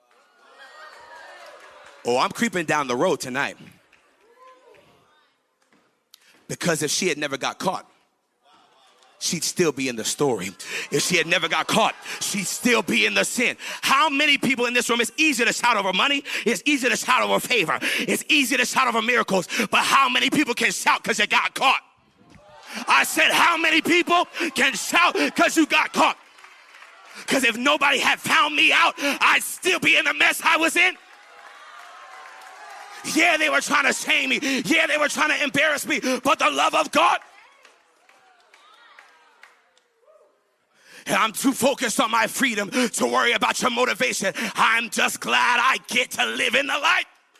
Oh, I'm creeping down the road tonight. Because if she had never got caught, she'd still be in the story. If she had never got caught, she'd still be in the sin. How many people in this room, it's easy to shout over money, it's easy to shout over favor, it's easy to shout over miracles, but how many people can shout because you got caught? I said, how many people can shout because you got caught? Because if nobody had found me out, I'd still be in the mess I was in. Yeah, they were trying to shame me. Yeah, they were trying to embarrass me. But the love of God. And I'm too focused on my freedom to worry about your motivation. I'm just glad I get to live in the light.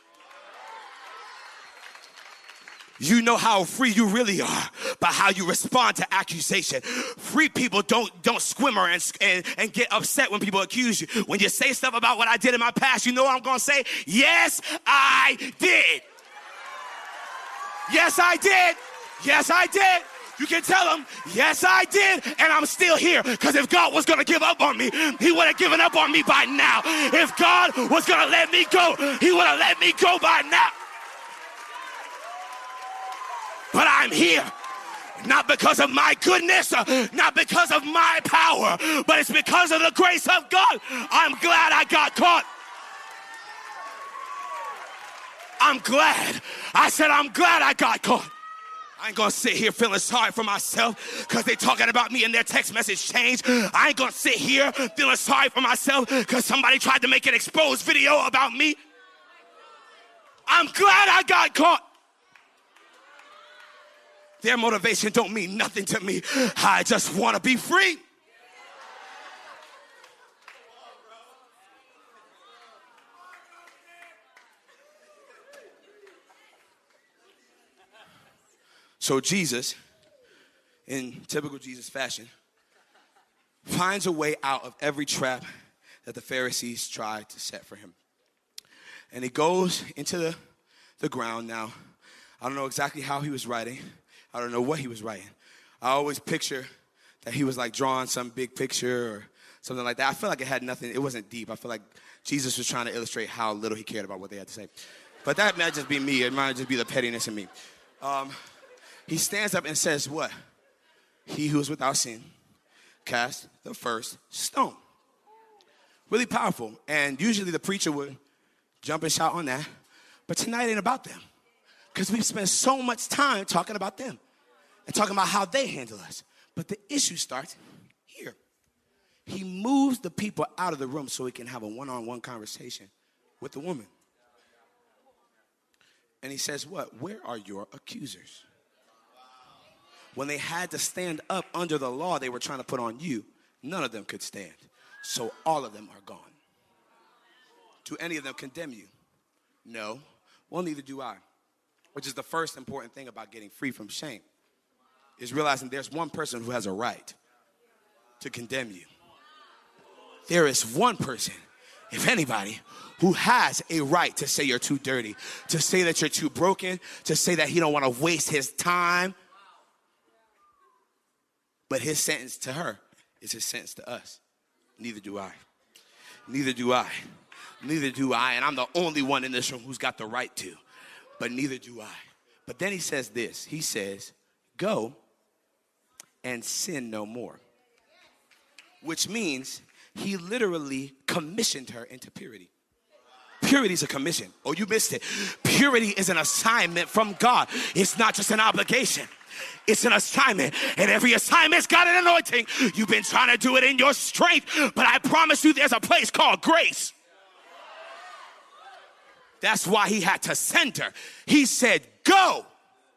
You know how free you really are by how you respond to accusation. Free people don't don't squimmer and, and, and get upset when people accuse you. When you say stuff about what I did in my past, you know what I'm going to say? Yes, I did. Yes, I did. Yes, I did. You can tell them, yes, I did, and I'm still here. Because if God was going to give up on me, he would have given up on me by now. If God was going to let me go, he would have let me go by now. But I'm here, not because of my goodness, uh, not because of my power, but it's because of the grace of God. I'm glad I got caught. I'm glad. I said I'm glad I got caught. I ain't gonna sit here feeling sorry for myself because they talking about me in their text message change. I ain't gonna sit here feeling sorry for myself because somebody tried to make an exposed video about me. I'm glad I got caught. Their motivation don't mean nothing to me. I just want to be free. So Jesus, in typical Jesus fashion, finds a way out of every trap that the Pharisees tried to set for him. And he goes into the, the ground. Now, I don't know exactly how he was writing. I don't know what he was writing. I always picture that he was like drawing some big picture or something like that. I feel like it had nothing, it wasn't deep. I feel like Jesus was trying to illustrate how little he cared about what they had to say. But that might just be me. It might just be the pettiness in me. Um, he stands up and says what? He who is without sin cast the first stone. Really powerful. And usually the preacher would jump and shout on that. But tonight ain't about them. Because we've spent so much time talking about them and talking about how they handle us. But the issue starts here. He moves the people out of the room so he can have a one-on-one conversation with the woman. And he says what? Where are your accusers? When they had to stand up under the law they were trying to put on you, none of them could stand. So all of them are gone. Do any of them condemn you? No. Well, neither do I. Which is the first important thing about getting free from shame, is realizing there's one person who has a right to condemn you. There is one person, if anybody, who has a right to say you're too dirty, to say that you're too broken, to say that he don't want to waste his time. But his sentence to her is his sentence to us. Neither do I. Neither do I. Neither do I. And I'm the only one in this room who's got the right to. But neither do I. But then he says this. He says, go and sin no more. Which means he literally commissioned her into purity. Purity is a commission. Oh, you missed it. Purity is an assignment from God. It's not just an obligation. It's an assignment, and every assignment's got an anointing. You've been trying to do it in your strength, but I promise you there's a place called grace. That's why he had to send her. He said, go.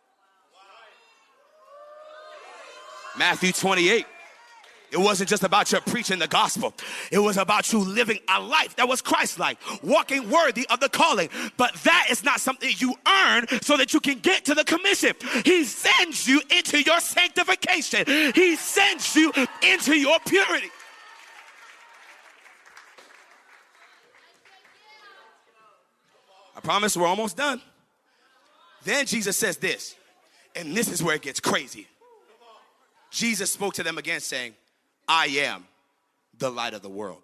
Matthew twenty-eight. It wasn't just about your preaching the gospel. It was about you living a life that was Christ-like, walking worthy of the calling. But that is not something you earn so that you can get to the commission. He sends you into your sanctification. He sends you into your purity. I promise we're almost done. Then Jesus says this, and this is where it gets crazy. Jesus spoke to them again saying, I am the light of the world.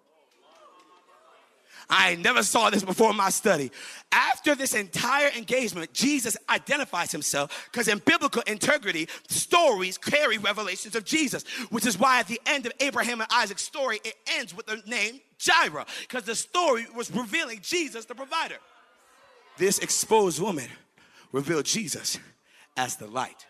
I never saw this before in my study. After this entire engagement, Jesus identifies himself because in biblical integrity, stories carry revelations of Jesus, which is why at the end of Abraham and Isaac's story, it ends with the name Jireh, because the story was revealing Jesus, the provider. This exposed woman revealed Jesus as the light.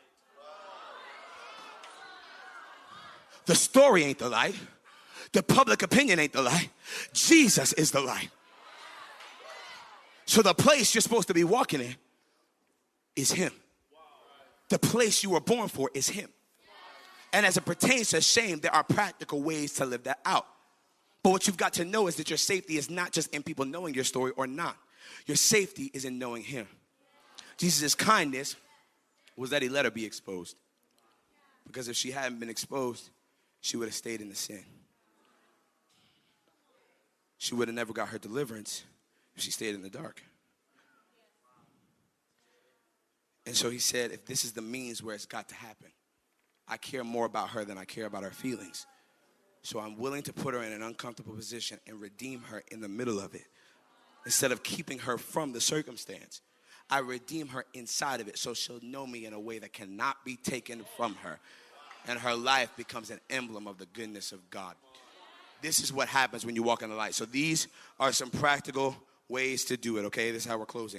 The story ain't the light. The public opinion ain't the light. Jesus is the light. So the place you're supposed to be walking in is him. The place you were born for is him. And as it pertains to shame, there are practical ways to live that out. But what you've got to know is that your safety is not just in people knowing your story or not. Your safety is in knowing him. Jesus' kindness was that he let her be exposed. Because if she hadn't been exposed, she would have stayed in the sin. She would have never got her deliverance if she stayed in the dark. And so he said, if this is the means where it's got to happen, I care more about her than I care about her feelings. So I'm willing to put her in an uncomfortable position and redeem her in the middle of it. Instead of keeping her from the circumstance, I redeem her inside of it so she'll know me in a way that cannot be taken from her. And her life becomes an emblem of the goodness of God. This is what happens when you walk in the light. So these are some practical ways to do it, okay? This is how we're closing.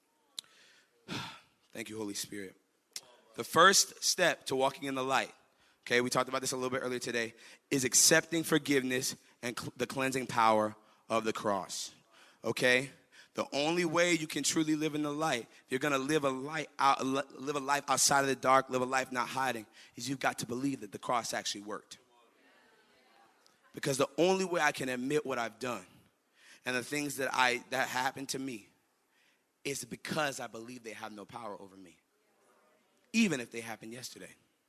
Thank you, Holy Spirit. The first step to walking in the light, okay, we talked about this a little bit earlier today, is accepting forgiveness and cl- the cleansing power of the cross, okay? The only way you can truly live in the light, if you're going to live a light out, live a life outside of the dark, live a life not hiding, is you've got to believe that the cross actually worked. Because the only way I can admit what I've done and the things that I that happened to me is because I believe they have no power over me, even if they happened yesterday.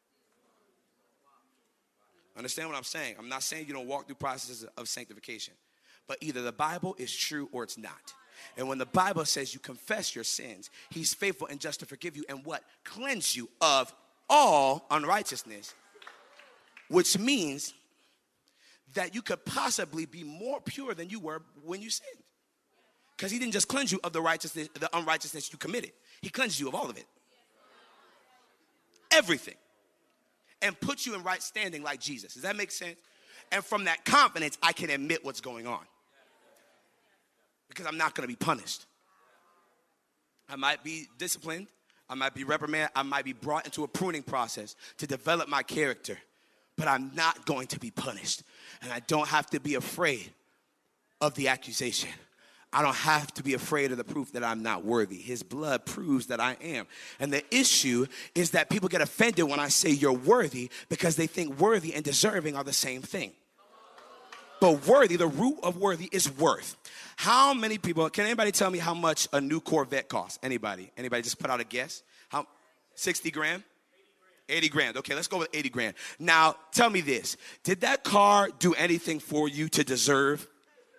Understand what I'm saying? I'm not saying you don't walk through processes of sanctification, but either the Bible is true or it's not. And when the Bible says you confess your sins, he's faithful and just to forgive you and what? Cleanse you of all unrighteousness, which means that you could possibly be more pure than you were when you sinned. Because he didn't just cleanse you of the righteousness, the unrighteousness you committed. He cleansed you of all of it. Everything. And put you in right standing like Jesus. Does that make sense? And from that confidence, I can admit what's going on. Because I'm not going to be punished. I might be disciplined. I might be reprimanded. I might be brought into a pruning process to develop my character. But I'm not going to be punished. And I don't have to be afraid of the accusation. I don't have to be afraid of the proof that I'm not worthy. His blood proves that I am. And the issue is that people get offended when I say you're worthy because they think worthy and deserving are the same thing. But worthy, the root of worthy is worth. How many people, can anybody tell me how much a new Corvette costs? Anybody? Anybody just put out a guess? How? sixty grand? eighty grand. Okay, let's go with eighty grand. Now, tell me this. Did that car do anything for you to deserve?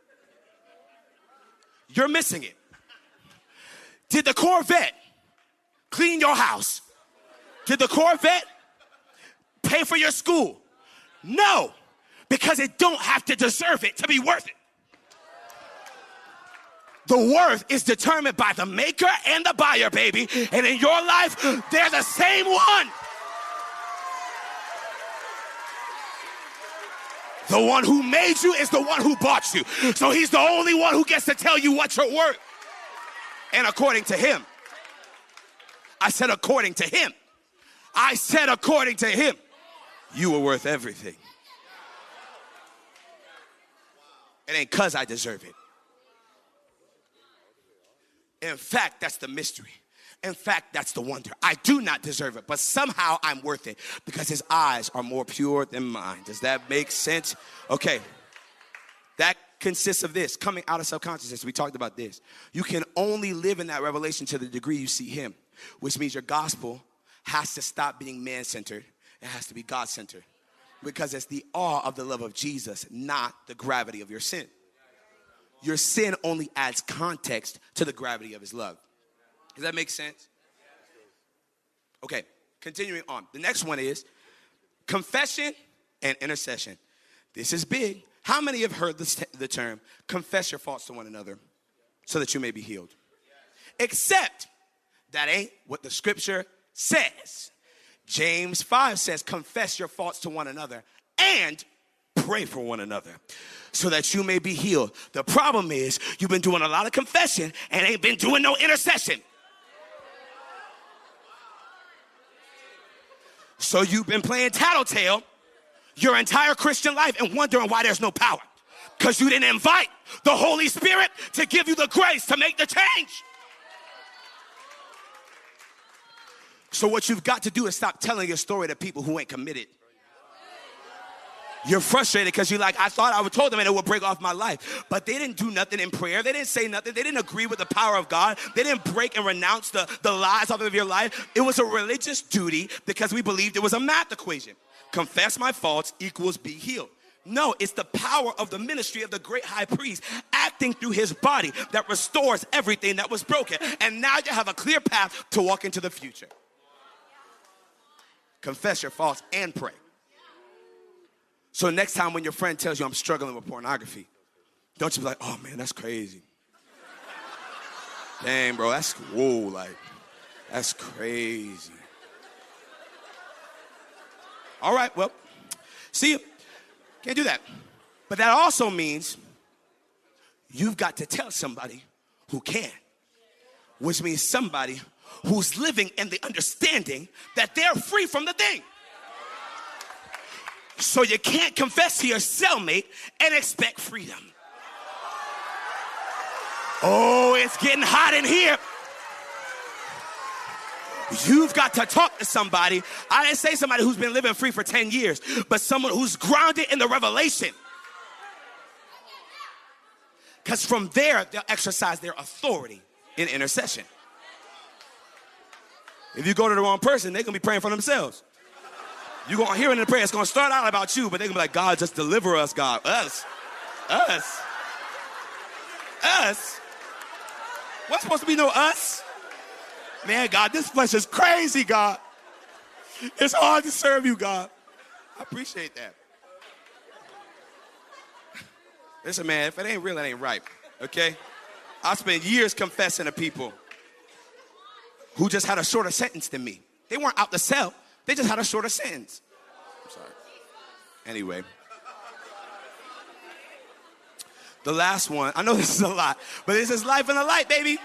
You're missing it. Did the Corvette clean your house? Did the Corvette pay for your school? No, because it don't have to deserve it to be worth it. The worth is determined by the maker and the buyer, baby. And in your life, they're the same one. The one who made you is the one who bought you. So he's the only one who gets to tell you what you're worth. And according to him. I said according to him. I said according to him. You were worth everything. It ain't because I deserve it. In fact, that's the mystery. In fact, that's the wonder. I do not deserve it, but somehow I'm worth it because his eyes are more pure than mine. Does that make sense? Okay. That consists of this, coming out of self-consciousness. We talked about this. You can only live in that revelation to the degree you see him, which means your gospel has to stop being man-centered. It has to be God-centered because it's the awe of the love of Jesus, not the gravity of your sin. Your sin only adds context to the gravity of his love. Does that make sense? Okay, continuing on. The next one is confession and intercession. This is big. How many have heard this, the term, confess your faults to one another so that you may be healed? Except that ain't what the scripture says. James five says, confess your faults to one another and pray for one another so that you may be healed. The problem is you've been doing a lot of confession and ain't been doing no intercession. So you've been playing tattletale your entire Christian life and wondering why there's no power. Because you didn't invite the Holy Spirit to give you the grace to make the change. So what you've got to do is stop telling your story to people who ain't committed. You're frustrated because you're like, I thought I would told them and it would break off my life. But they didn't do nothing in prayer. They didn't say nothing. They didn't agree with the power of God. They didn't break and renounce the, the lies of your life. It was a religious duty because we believed it was a math equation. Confess my faults equals be healed. No, it's the power of the ministry of the great high priest acting through his body that restores everything that was broken. And now you have a clear path to walk into the future. Confess your faults and pray. So next time when your friend tells you I'm struggling with pornography, don't you be like, oh man, that's crazy. Dang, bro, that's, whoa, like, that's crazy. All right, well, see, can't do that. But that also means you've got to tell somebody who can, which means somebody who's living in the understanding that they're free from the thing. So you can't confess to your cellmate and expect freedom. Oh, it's getting hot in here. You've got to talk to somebody. I didn't say somebody who's been living free for ten years, but someone who's grounded in the revelation. Because from there, they'll exercise their authority in intercession. If you go to the wrong person, they're going to be praying for themselves. You're going to hear it in the prayer. It's going to start out about you, but they're going to be like, God, just deliver us, God. Us. Us. Us. What's supposed to be no us? Man, God, this flesh is crazy, God. It's hard to serve you, God. I appreciate that. Listen, man, if it ain't real, it ain't right, okay? I spent years confessing to people who just had a shorter sentence than me. They weren't out to sell. They just had a shorter sentence. I'm sorry. Anyway. The last one, I know this is a lot, but this is life in the light, baby.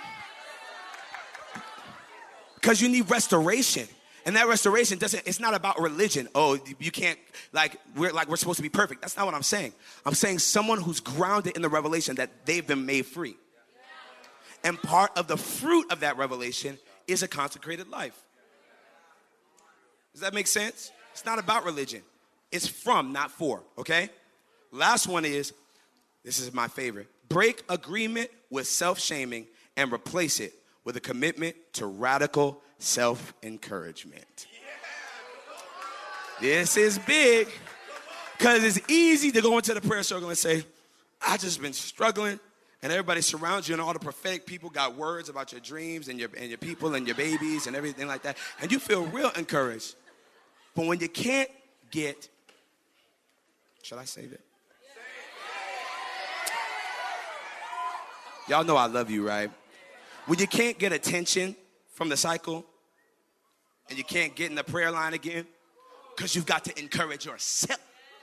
Because you need restoration. And that restoration doesn't, it's not about religion. Oh, you can't, like we're, like, we're supposed to be perfect. That's not what I'm saying. I'm saying someone who's grounded in the revelation that they've been made free. And part of the fruit of that revelation is a consecrated life. Does that make sense? It's not about religion. It's from, not for, okay? Last one is, this is my favorite. Break agreement with self-shaming and replace it with a commitment to radical self-encouragement. This is big because it's easy to go into the prayer circle and say, I just been struggling, and everybody surrounds you and all the prophetic people got words about your dreams and your, and your people and your babies and everything like that, and you feel real encouraged. But when you can't get, should I save it? Y'all know I love you, right? When you can't get attention from the cycle and you can't get in the prayer line again because you've got to encourage yourself.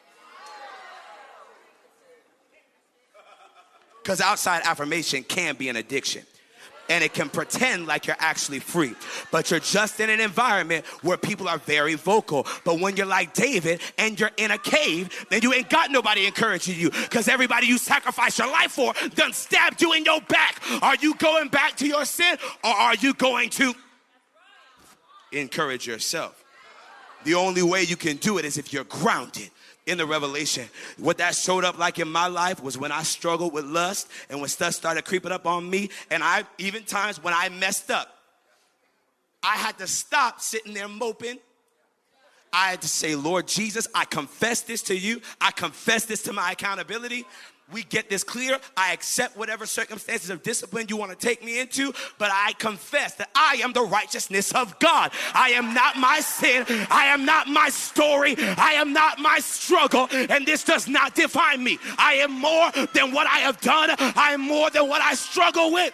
Because outside affirmation can be an addiction. And it can pretend like you're actually free. But you're just in an environment where people are very vocal. But when you're like David and you're in a cave, then you ain't got nobody encouraging you. Because everybody you sacrificed your life for done stabbed you in your back. Are you going back to your sin, or are you going to encourage yourself? The only way you can do it is if you're grounded in the revelation. What that showed up like in my life was when I struggled with lust and when stuff started creeping up on me, and I even times when I messed up, I had to stop sitting there moping. I had to say, Lord Jesus, I confess this to you. I confess this to my accountability. We get this clear. I accept whatever circumstances of discipline you want to take me into, but I confess that I am the righteousness of God. I am not my sin. I am not my story. I am not my struggle, and this does not define me. I am more than what I have done. I am more than what I struggle with.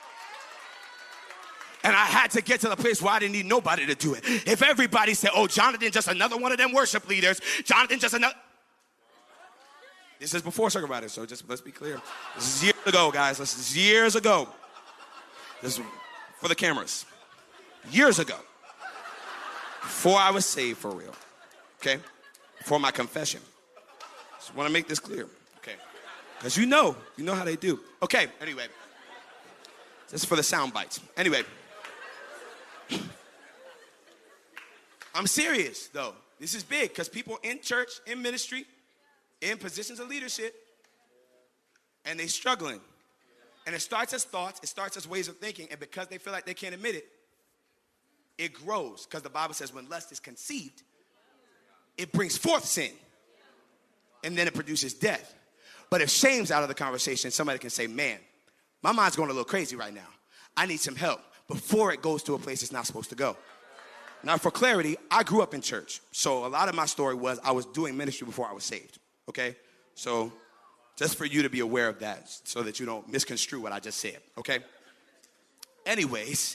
And I had to get to the place where I didn't need nobody to do it. If everybody said, oh, Jonathan, just another one of them worship leaders. Jonathan, just another. This is before Circle Riders, so just let's be clear. This is years ago, guys. This is years ago. This is for the cameras. Years ago. Before I was saved for real. Okay? Before my confession. Just want to make this clear. Okay? Because you know. You know how they do. Okay, anyway. This is for the sound bites. Anyway. I'm serious, though. This is big because people in church, in ministry, in positions of leadership, and they're struggling. And it starts as thoughts, it starts as ways of thinking, and because they feel like they can't admit it, it grows. Because the Bible says when lust is conceived, it brings forth sin, and then it produces death. But if shame's out of the conversation, somebody can say, man, my mind's going a little crazy right now. I need some help before it goes to a place it's not supposed to go. Now, for clarity, I grew up in church. So a lot of my story was I was doing ministry before I was saved. Okay? So just for you to be aware of that so that you don't misconstrue what I just said. Okay? Anyways.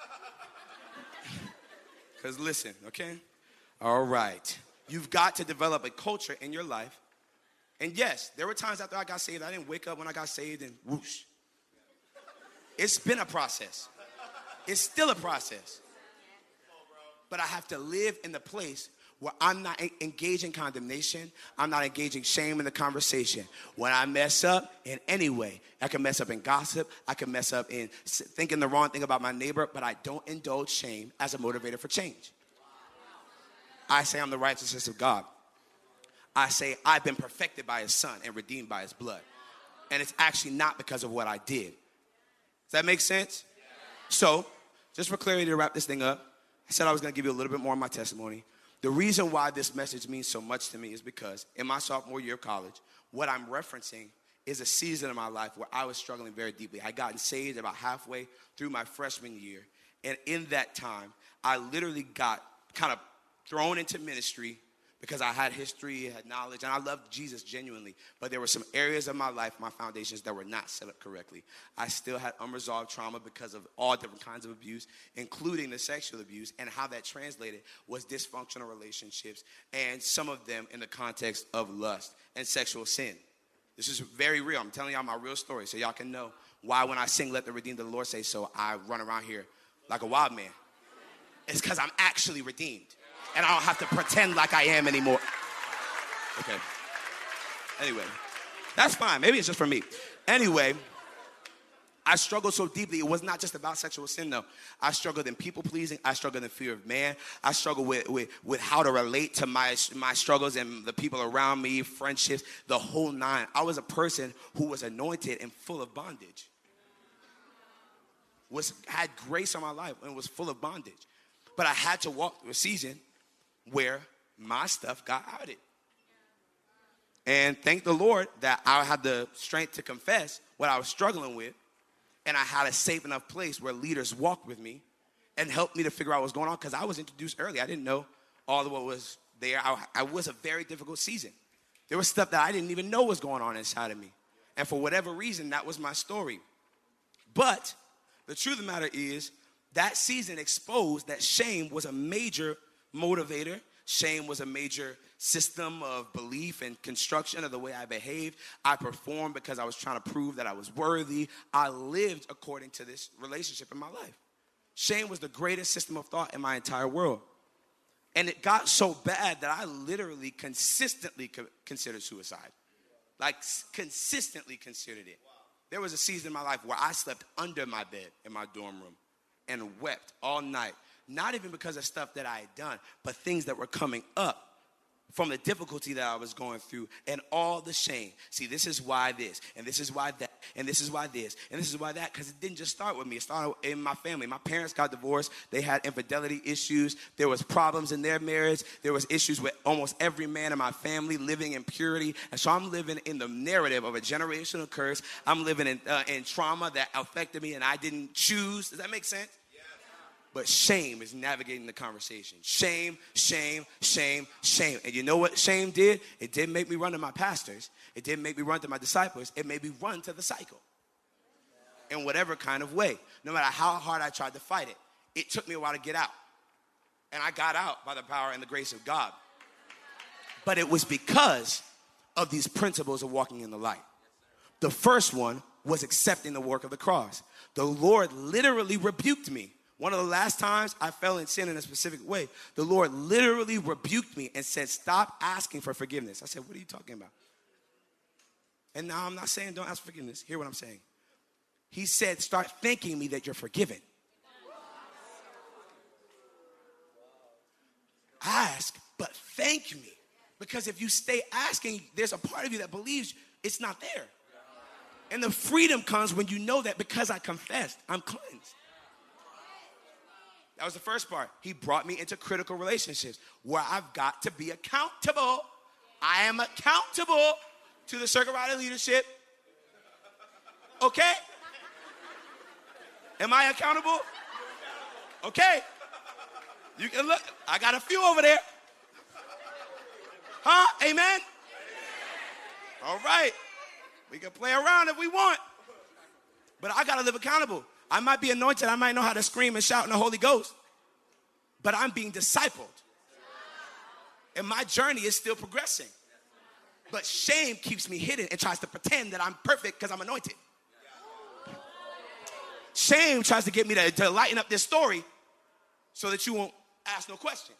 Because listen, okay? All right. You've got to develop a culture in your life. And yes, there were times after I got saved, I didn't wake up when I got saved and whoosh. It's been a process. It's still a process. But I have to live in the place where I'm not engaging condemnation. I'm not engaging shame in the conversation. When I mess up in any way, I can mess up in gossip. I can mess up in thinking the wrong thing about my neighbor, but I don't indulge shame as a motivator for change. I say I'm the righteousness of God. I say I've been perfected by his son and redeemed by his blood. And it's actually not because of what I did. Does that make sense? So, just for clarity to wrap this thing up, I said I was going to give you a little bit more of my testimony. The reason why this message means so much to me is because in my sophomore year of college, what I'm referencing is a season of my life where I was struggling very deeply. I gotten saved about halfway through my freshman year. And in that time, I literally got kind of thrown into ministry because I had history, had knowledge, and I loved Jesus genuinely. But there were some areas of my life, my foundations, that were not set up correctly. I still had unresolved trauma because of all different kinds of abuse, including the sexual abuse, and how that translated was dysfunctional relationships, and some of them in the context of lust and sexual sin. This is very real. I'm telling y'all my real story so y'all can know why when I sing Let the Redeemed of the Lord Say So, I run around here like a wild man. It's because I'm actually redeemed. And I don't have to pretend like I am anymore. Okay. Anyway, that's fine. Maybe it's just for me. Anyway, I struggled so deeply. It was not just about sexual sin, though. I struggled in people pleasing. I struggled in fear of man. I struggled with, with, with how to relate to my, my struggles and the people around me, friendships, the whole nine. I was a person who was anointed and full of bondage. Was, had grace on my life and was full of bondage. But I had to walk through a season where my stuff got outed. And thank the Lord that I had the strength to confess what I was struggling with, and I had a safe enough place where leaders walked with me and helped me to figure out what's going on, because I was introduced early. I didn't know all of what was there. I, I was a very difficult season. There was stuff that I didn't even know was going on inside of me. And for whatever reason, that was my story. But the truth of the matter is, that season exposed that shame was a major motivator. Shame was a major system of belief and construction of the way I behaved. I performed because I was trying to prove that I was worthy. I lived according to this relationship in my life. Shame was the greatest system of thought in my entire world. And it got so bad that I literally consistently co- considered suicide. Like, consistently considered it. There was a season in my life where I slept under my bed in my dorm room and wept all night. Not even because of stuff that I had done, but things that were coming up from the difficulty that I was going through and all the shame. See, this is why this, and this is why that, and this is why this, and this is why that, because it didn't just start with me. It started in my family. My parents got divorced. They had infidelity issues. There was problems in their marriage. There was issues with almost every man in my family living in purity. And so I'm living in the narrative of a generational curse. I'm living in, uh, in trauma that affected me and I didn't choose. Does that make sense? But shame is navigating the conversation. Shame, shame, shame, shame. And you know what shame did? It didn't make me run to my pastors. It didn't make me run to my disciples. It made me run to the cycle in whatever kind of way. No matter how hard I tried to fight it, it took me a while to get out. And I got out by the power and the grace of God. But it was because of these principles of walking in the light. The first one was accepting the work of the cross. The Lord literally rebuked me. One of the last times I fell in sin in a specific way, the Lord literally rebuked me and said, stop asking for forgiveness. I said, what are you talking about? And now I'm not saying don't ask for forgiveness. Hear what I'm saying. He said, start thanking me that you're forgiven. Ask, but thank me. Because if you stay asking, there's a part of you that believes it's not there. And the freedom comes when you know that because I confessed, I'm cleansed. That was the first part. He brought me into critical relationships where I've got to be accountable. I am accountable to the Circuit Rider leadership. Okay? Am I accountable? Okay. You can look. I got a few over there. Huh? Amen? All right. We can play around if we want. But I got to live accountable. I might be anointed. I might know how to scream and shout in the Holy Ghost. But I'm being discipled. And my journey is still progressing. But shame keeps me hidden and tries to pretend that I'm perfect because I'm anointed. Shame tries to get me to, to lighten up this story so that you won't ask no questions.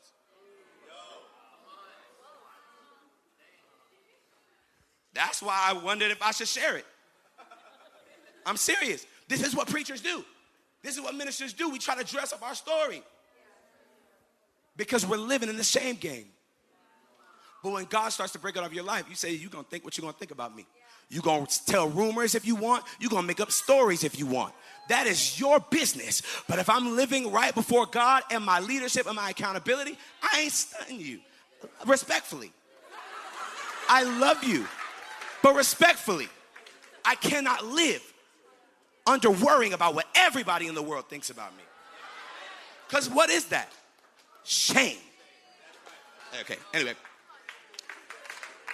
That's why I wondered if I should share it. I'm serious. This is what preachers do. This is what ministers do. We try to dress up our story because we're living in the shame game. But when God starts to break it off your life, you say, you're going to think what you're going to think about me. You're going to tell rumors if you want. You're going to make up stories if you want. That is your business. But if I'm living right before God and my leadership and my accountability, I ain't stunning you. Respectfully. I love you. But respectfully, I cannot live under worrying about what everybody in the world thinks about me. Because what is that? Shame. Okay, anyway.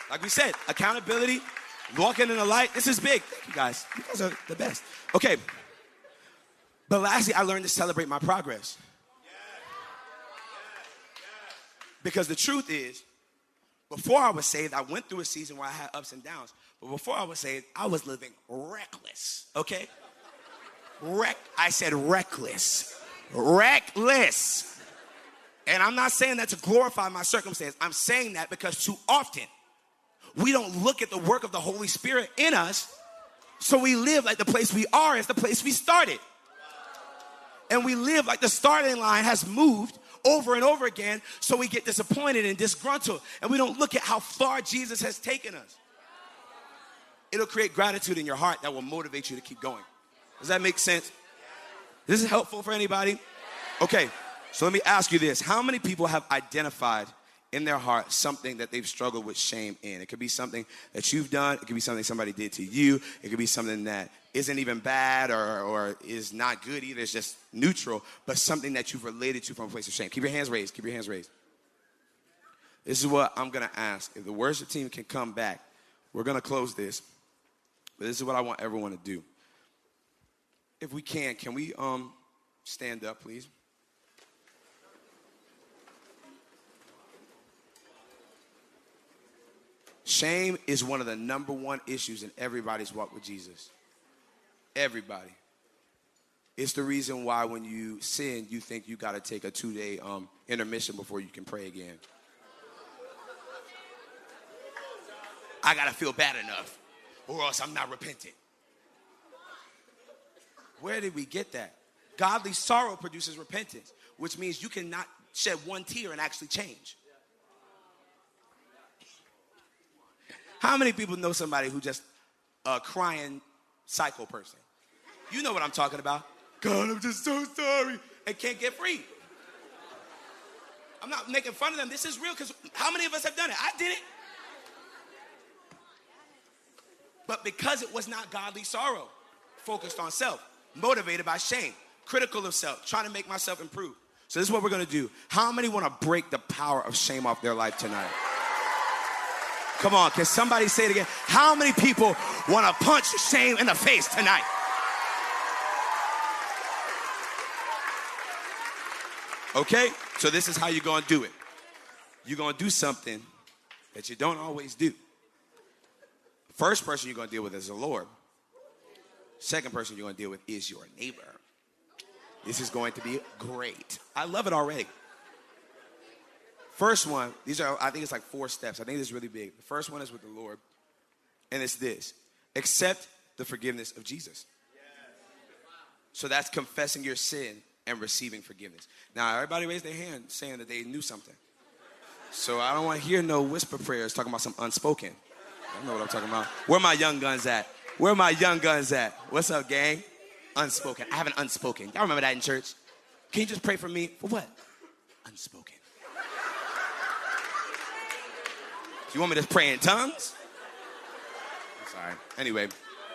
Like we said, accountability, walking in the light. This is big. Thank you guys. You guys are the best. Okay. But lastly, I learned to celebrate my progress. Because the truth is, before I was saved, I went through a season where I had ups and downs. But before I was saved, I was living reckless, okay? Wreck, I said reckless. Reckless. And I'm not saying that to glorify my circumstance. I'm saying that because too often, we don't look at the work of the Holy Spirit in us, so we live like the place we are is the place we started. And we live like the starting line has moved over and over again, so we get disappointed and disgruntled, and we don't look at how far Jesus has taken us. It'll create gratitude in your heart that will motivate you to keep going. Does that make sense? This is helpful for anybody? Okay, so let me ask you this. How many people have identified in their heart something that they've struggled with shame in? It could be something that you've done. It could be something somebody did to you. It could be something that isn't even bad or, or is not good either. It's just neutral, but something that you've related to from a place of shame. Keep your hands raised. Keep your hands raised. This is what I'm going to ask. If the worship team can come back, we're going to close this. But this is what I want everyone to do. If we can, can we um, stand up, please? Shame is one of the number one issues in everybody's walk with Jesus. Everybody. It's the reason why when you sin, you think you got to take a two-day um, intermission before you can pray again. I got to feel bad enough, or else I'm not repentant. Where did we get that? Godly sorrow produces repentance, which means you cannot shed one tear and actually change. How many people know somebody who just a crying psycho person? You know what I'm talking about. God, I'm just so sorry. And can't get free. I'm not making fun of them. This is real, because how many of us have done it? I did it. But because it was not godly sorrow, focused on self, motivated by shame, critical of self, trying to make myself improve. So this is what we're going to do. How many want to break the power of shame off their life tonight? Come on, can somebody say it again? How many people want to punch shame in the face tonight? Okay, so this is how you're going to do it. You're going to do something that you don't always do. First person you're going to deal with is the Lord. Second person you're going to deal with is your neighbor. This is going to be great. I love it already. First one, these are, I think it's like four steps. I think this is really big. The first one is with the Lord, and it's this. Accept the forgiveness of Jesus. So that's confessing your sin and receiving forgiveness. Now, everybody raised their hand saying that they knew something. So I don't want to hear no whisper prayers talking about some unspoken. I know what I'm talking about. Where my young guns at? Where my young guns at? What's up, gang? Unspoken. I have an unspoken. Y'all remember that in church? Can you just pray for me? For what? Unspoken. You want me to pray in tongues? I'm sorry. Anyway.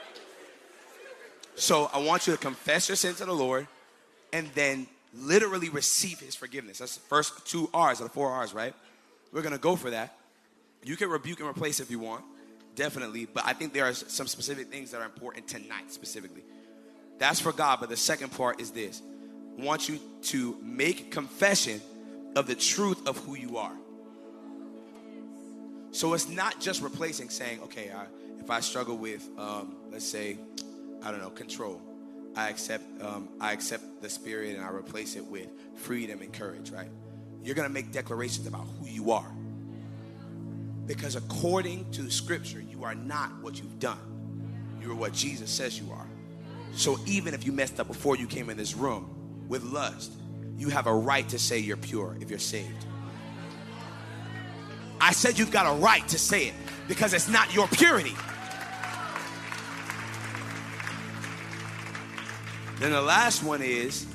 So I want you to confess your sin to the Lord and then literally receive his forgiveness. That's the first two R's or the four R's, right? We're going to go for that. You can rebuke and replace if you want. Definitely. But I think there are some specific things that are important tonight specifically. That's for God. But the second part is this. I want you to make confession of the truth of who you are. So it's not just replacing saying, okay, I, if I struggle with, um, let's say, I don't know, control. I accept, um, I accept the Spirit and I replace it with freedom and courage, right? You're going to make declarations about who you are. Because according to Scripture, you are not what you've done. You are what Jesus says you are. So even if you messed up before you came in this room with lust, you have a right to say you're pure if you're saved. I said you've got a right to say it because it's not your purity. Then the last one is,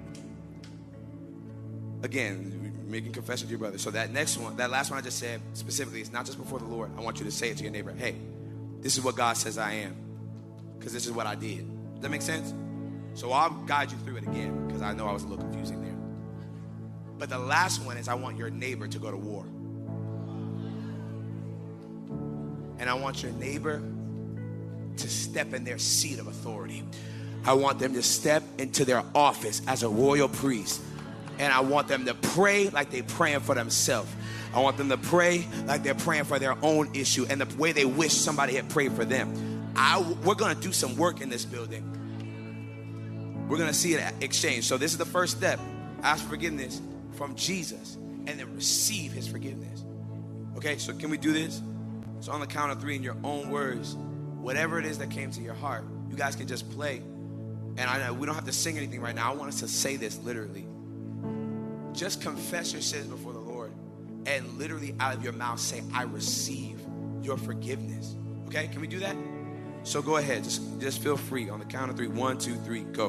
again, making confession to your brother. So that next one, that last one I just said specifically, it's not just before the Lord. I want you to say it to your neighbor. Hey, this is what God says I am because this is what I did. Does that make sense? So I'll guide you through it again because I know I was a little confusing there. But the last one is I want your neighbor to go to war. And I want your neighbor to step in their seat of authority. I want them to step into their office as a royal priest. And I want them to pray like they're praying for themselves. I want them to pray like they're praying for their own issue and the way they wish somebody had prayed for them. I, we're going to do some work in this building. We're going to see an exchange. So this is the first step. Ask forgiveness from Jesus and then receive his forgiveness. Okay, so can we do this? So on the count of three, in your own words, whatever it is that came to your heart, you guys can just play. And I know we don't have to sing anything right now. I want us to say this literally. Just confess your sins before the Lord and literally out of your mouth say, I receive your forgiveness. Okay, can we do that? So go ahead, just, just feel free on the count of three. One, two, three, go.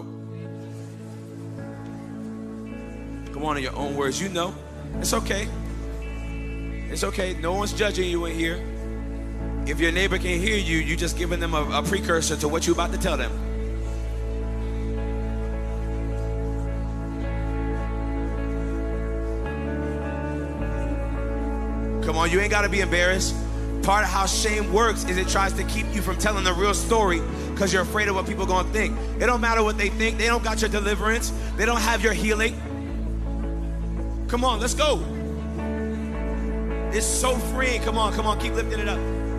Come on in your own words. You know, it's okay. It's okay. No one's judging you in here. If your neighbor can hear you, you're just giving them a, a precursor to what you're about to tell them. Come on, you ain't got to be embarrassed. Part of how shame works is it tries to keep you from telling the real story because you're afraid of what people are going to think. It don't matter what they think. They don't got your deliverance. They don't have your healing. Come on, let's go. It's so freeing. Come on, come on, keep lifting it up.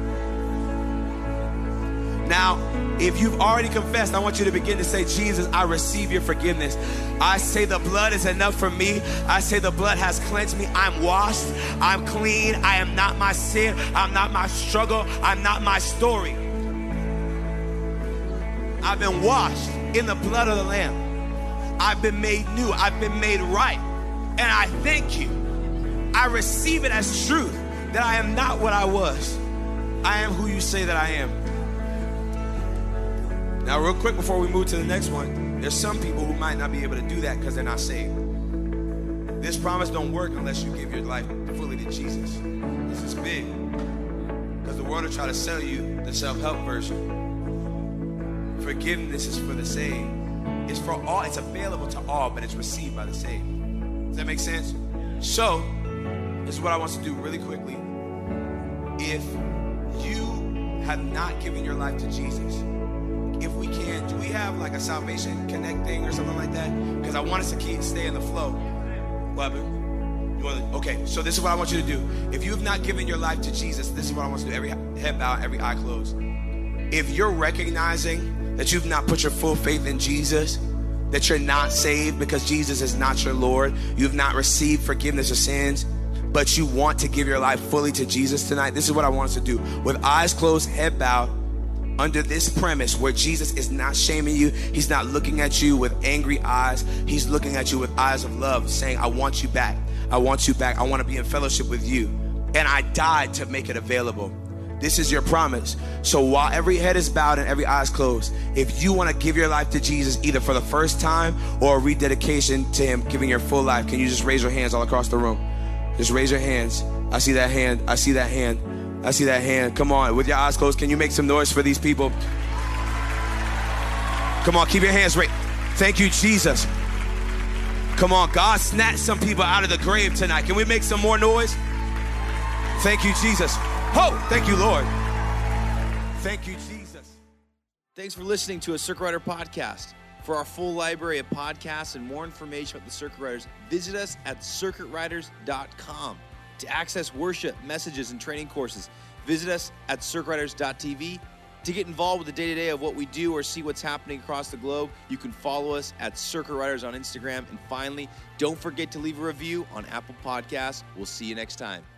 Now, if you've already confessed, I want you to begin to say, Jesus, I receive your forgiveness. I say the blood is enough for me. I say the blood has cleansed me. I'm washed. I'm clean. I am not my sin. I'm not my struggle. I'm not my story. I've been washed in the blood of the Lamb. I've been made new. I've been made right. And I thank you. I receive it as truth that I am not what I was. I am who you say that I am. Now, real quick before we move to the next one, there's some people who might not be able to do that because they're not saved. This promise don't work unless you give your life fully to Jesus. This is big. Because the world will try to sell you the self-help version. Forgiveness is for the saved. It's for all. It's available to all, but it's received by the saved. Does that make sense? So, this is what I want to do really quickly. If you have not given your life to Jesus, if we can, do we have like a Salvation Connect thing or something like that? Because I want us to keep stay in the flow. What happened? You want to, okay, so this is what I want you to do. If you have not given your life to Jesus, this is what I want you to do. Every head bowed, every eye closed. If you're recognizing that you've not put your full faith in Jesus, that you're not saved because Jesus is not your Lord, you've not received forgiveness of sins, but you want to give your life fully to Jesus tonight, this is what I want us to do. With eyes closed, head bowed, under this premise where Jesus is not shaming you, he's not looking at you with angry eyes, he's looking at you with eyes of love, saying, I want you back, I want you back, I want to be in fellowship with you, and I died to make it available. This is your promise. So while every head is bowed and every eye is closed, if you want to give your life to Jesus either for the first time or a rededication to him, giving your full life, can you just raise your hands all across the room? Just raise your hands. I see that hand, I see that hand. I see that hand. Come on, with your eyes closed, can you make some noise for these people? Come on, keep your hands raised. Thank you, Jesus. Come on, God snatched some people out of the grave tonight. Can we make some more noise? Thank you, Jesus. Oh, thank you, Lord. Thank you, Jesus. Thanks for listening to a Circuit Rider podcast. For our full library of podcasts and more information about the Circuit Riders, visit us at circuit riders dot com. To access worship, messages, and training courses, visit us at circuit riders dot t v. To get involved with the day-to-day of what we do or see what's happening across the globe, you can follow us at Circuit Riders on Instagram. And finally, don't forget to leave a review on Apple Podcasts. We'll see you next time.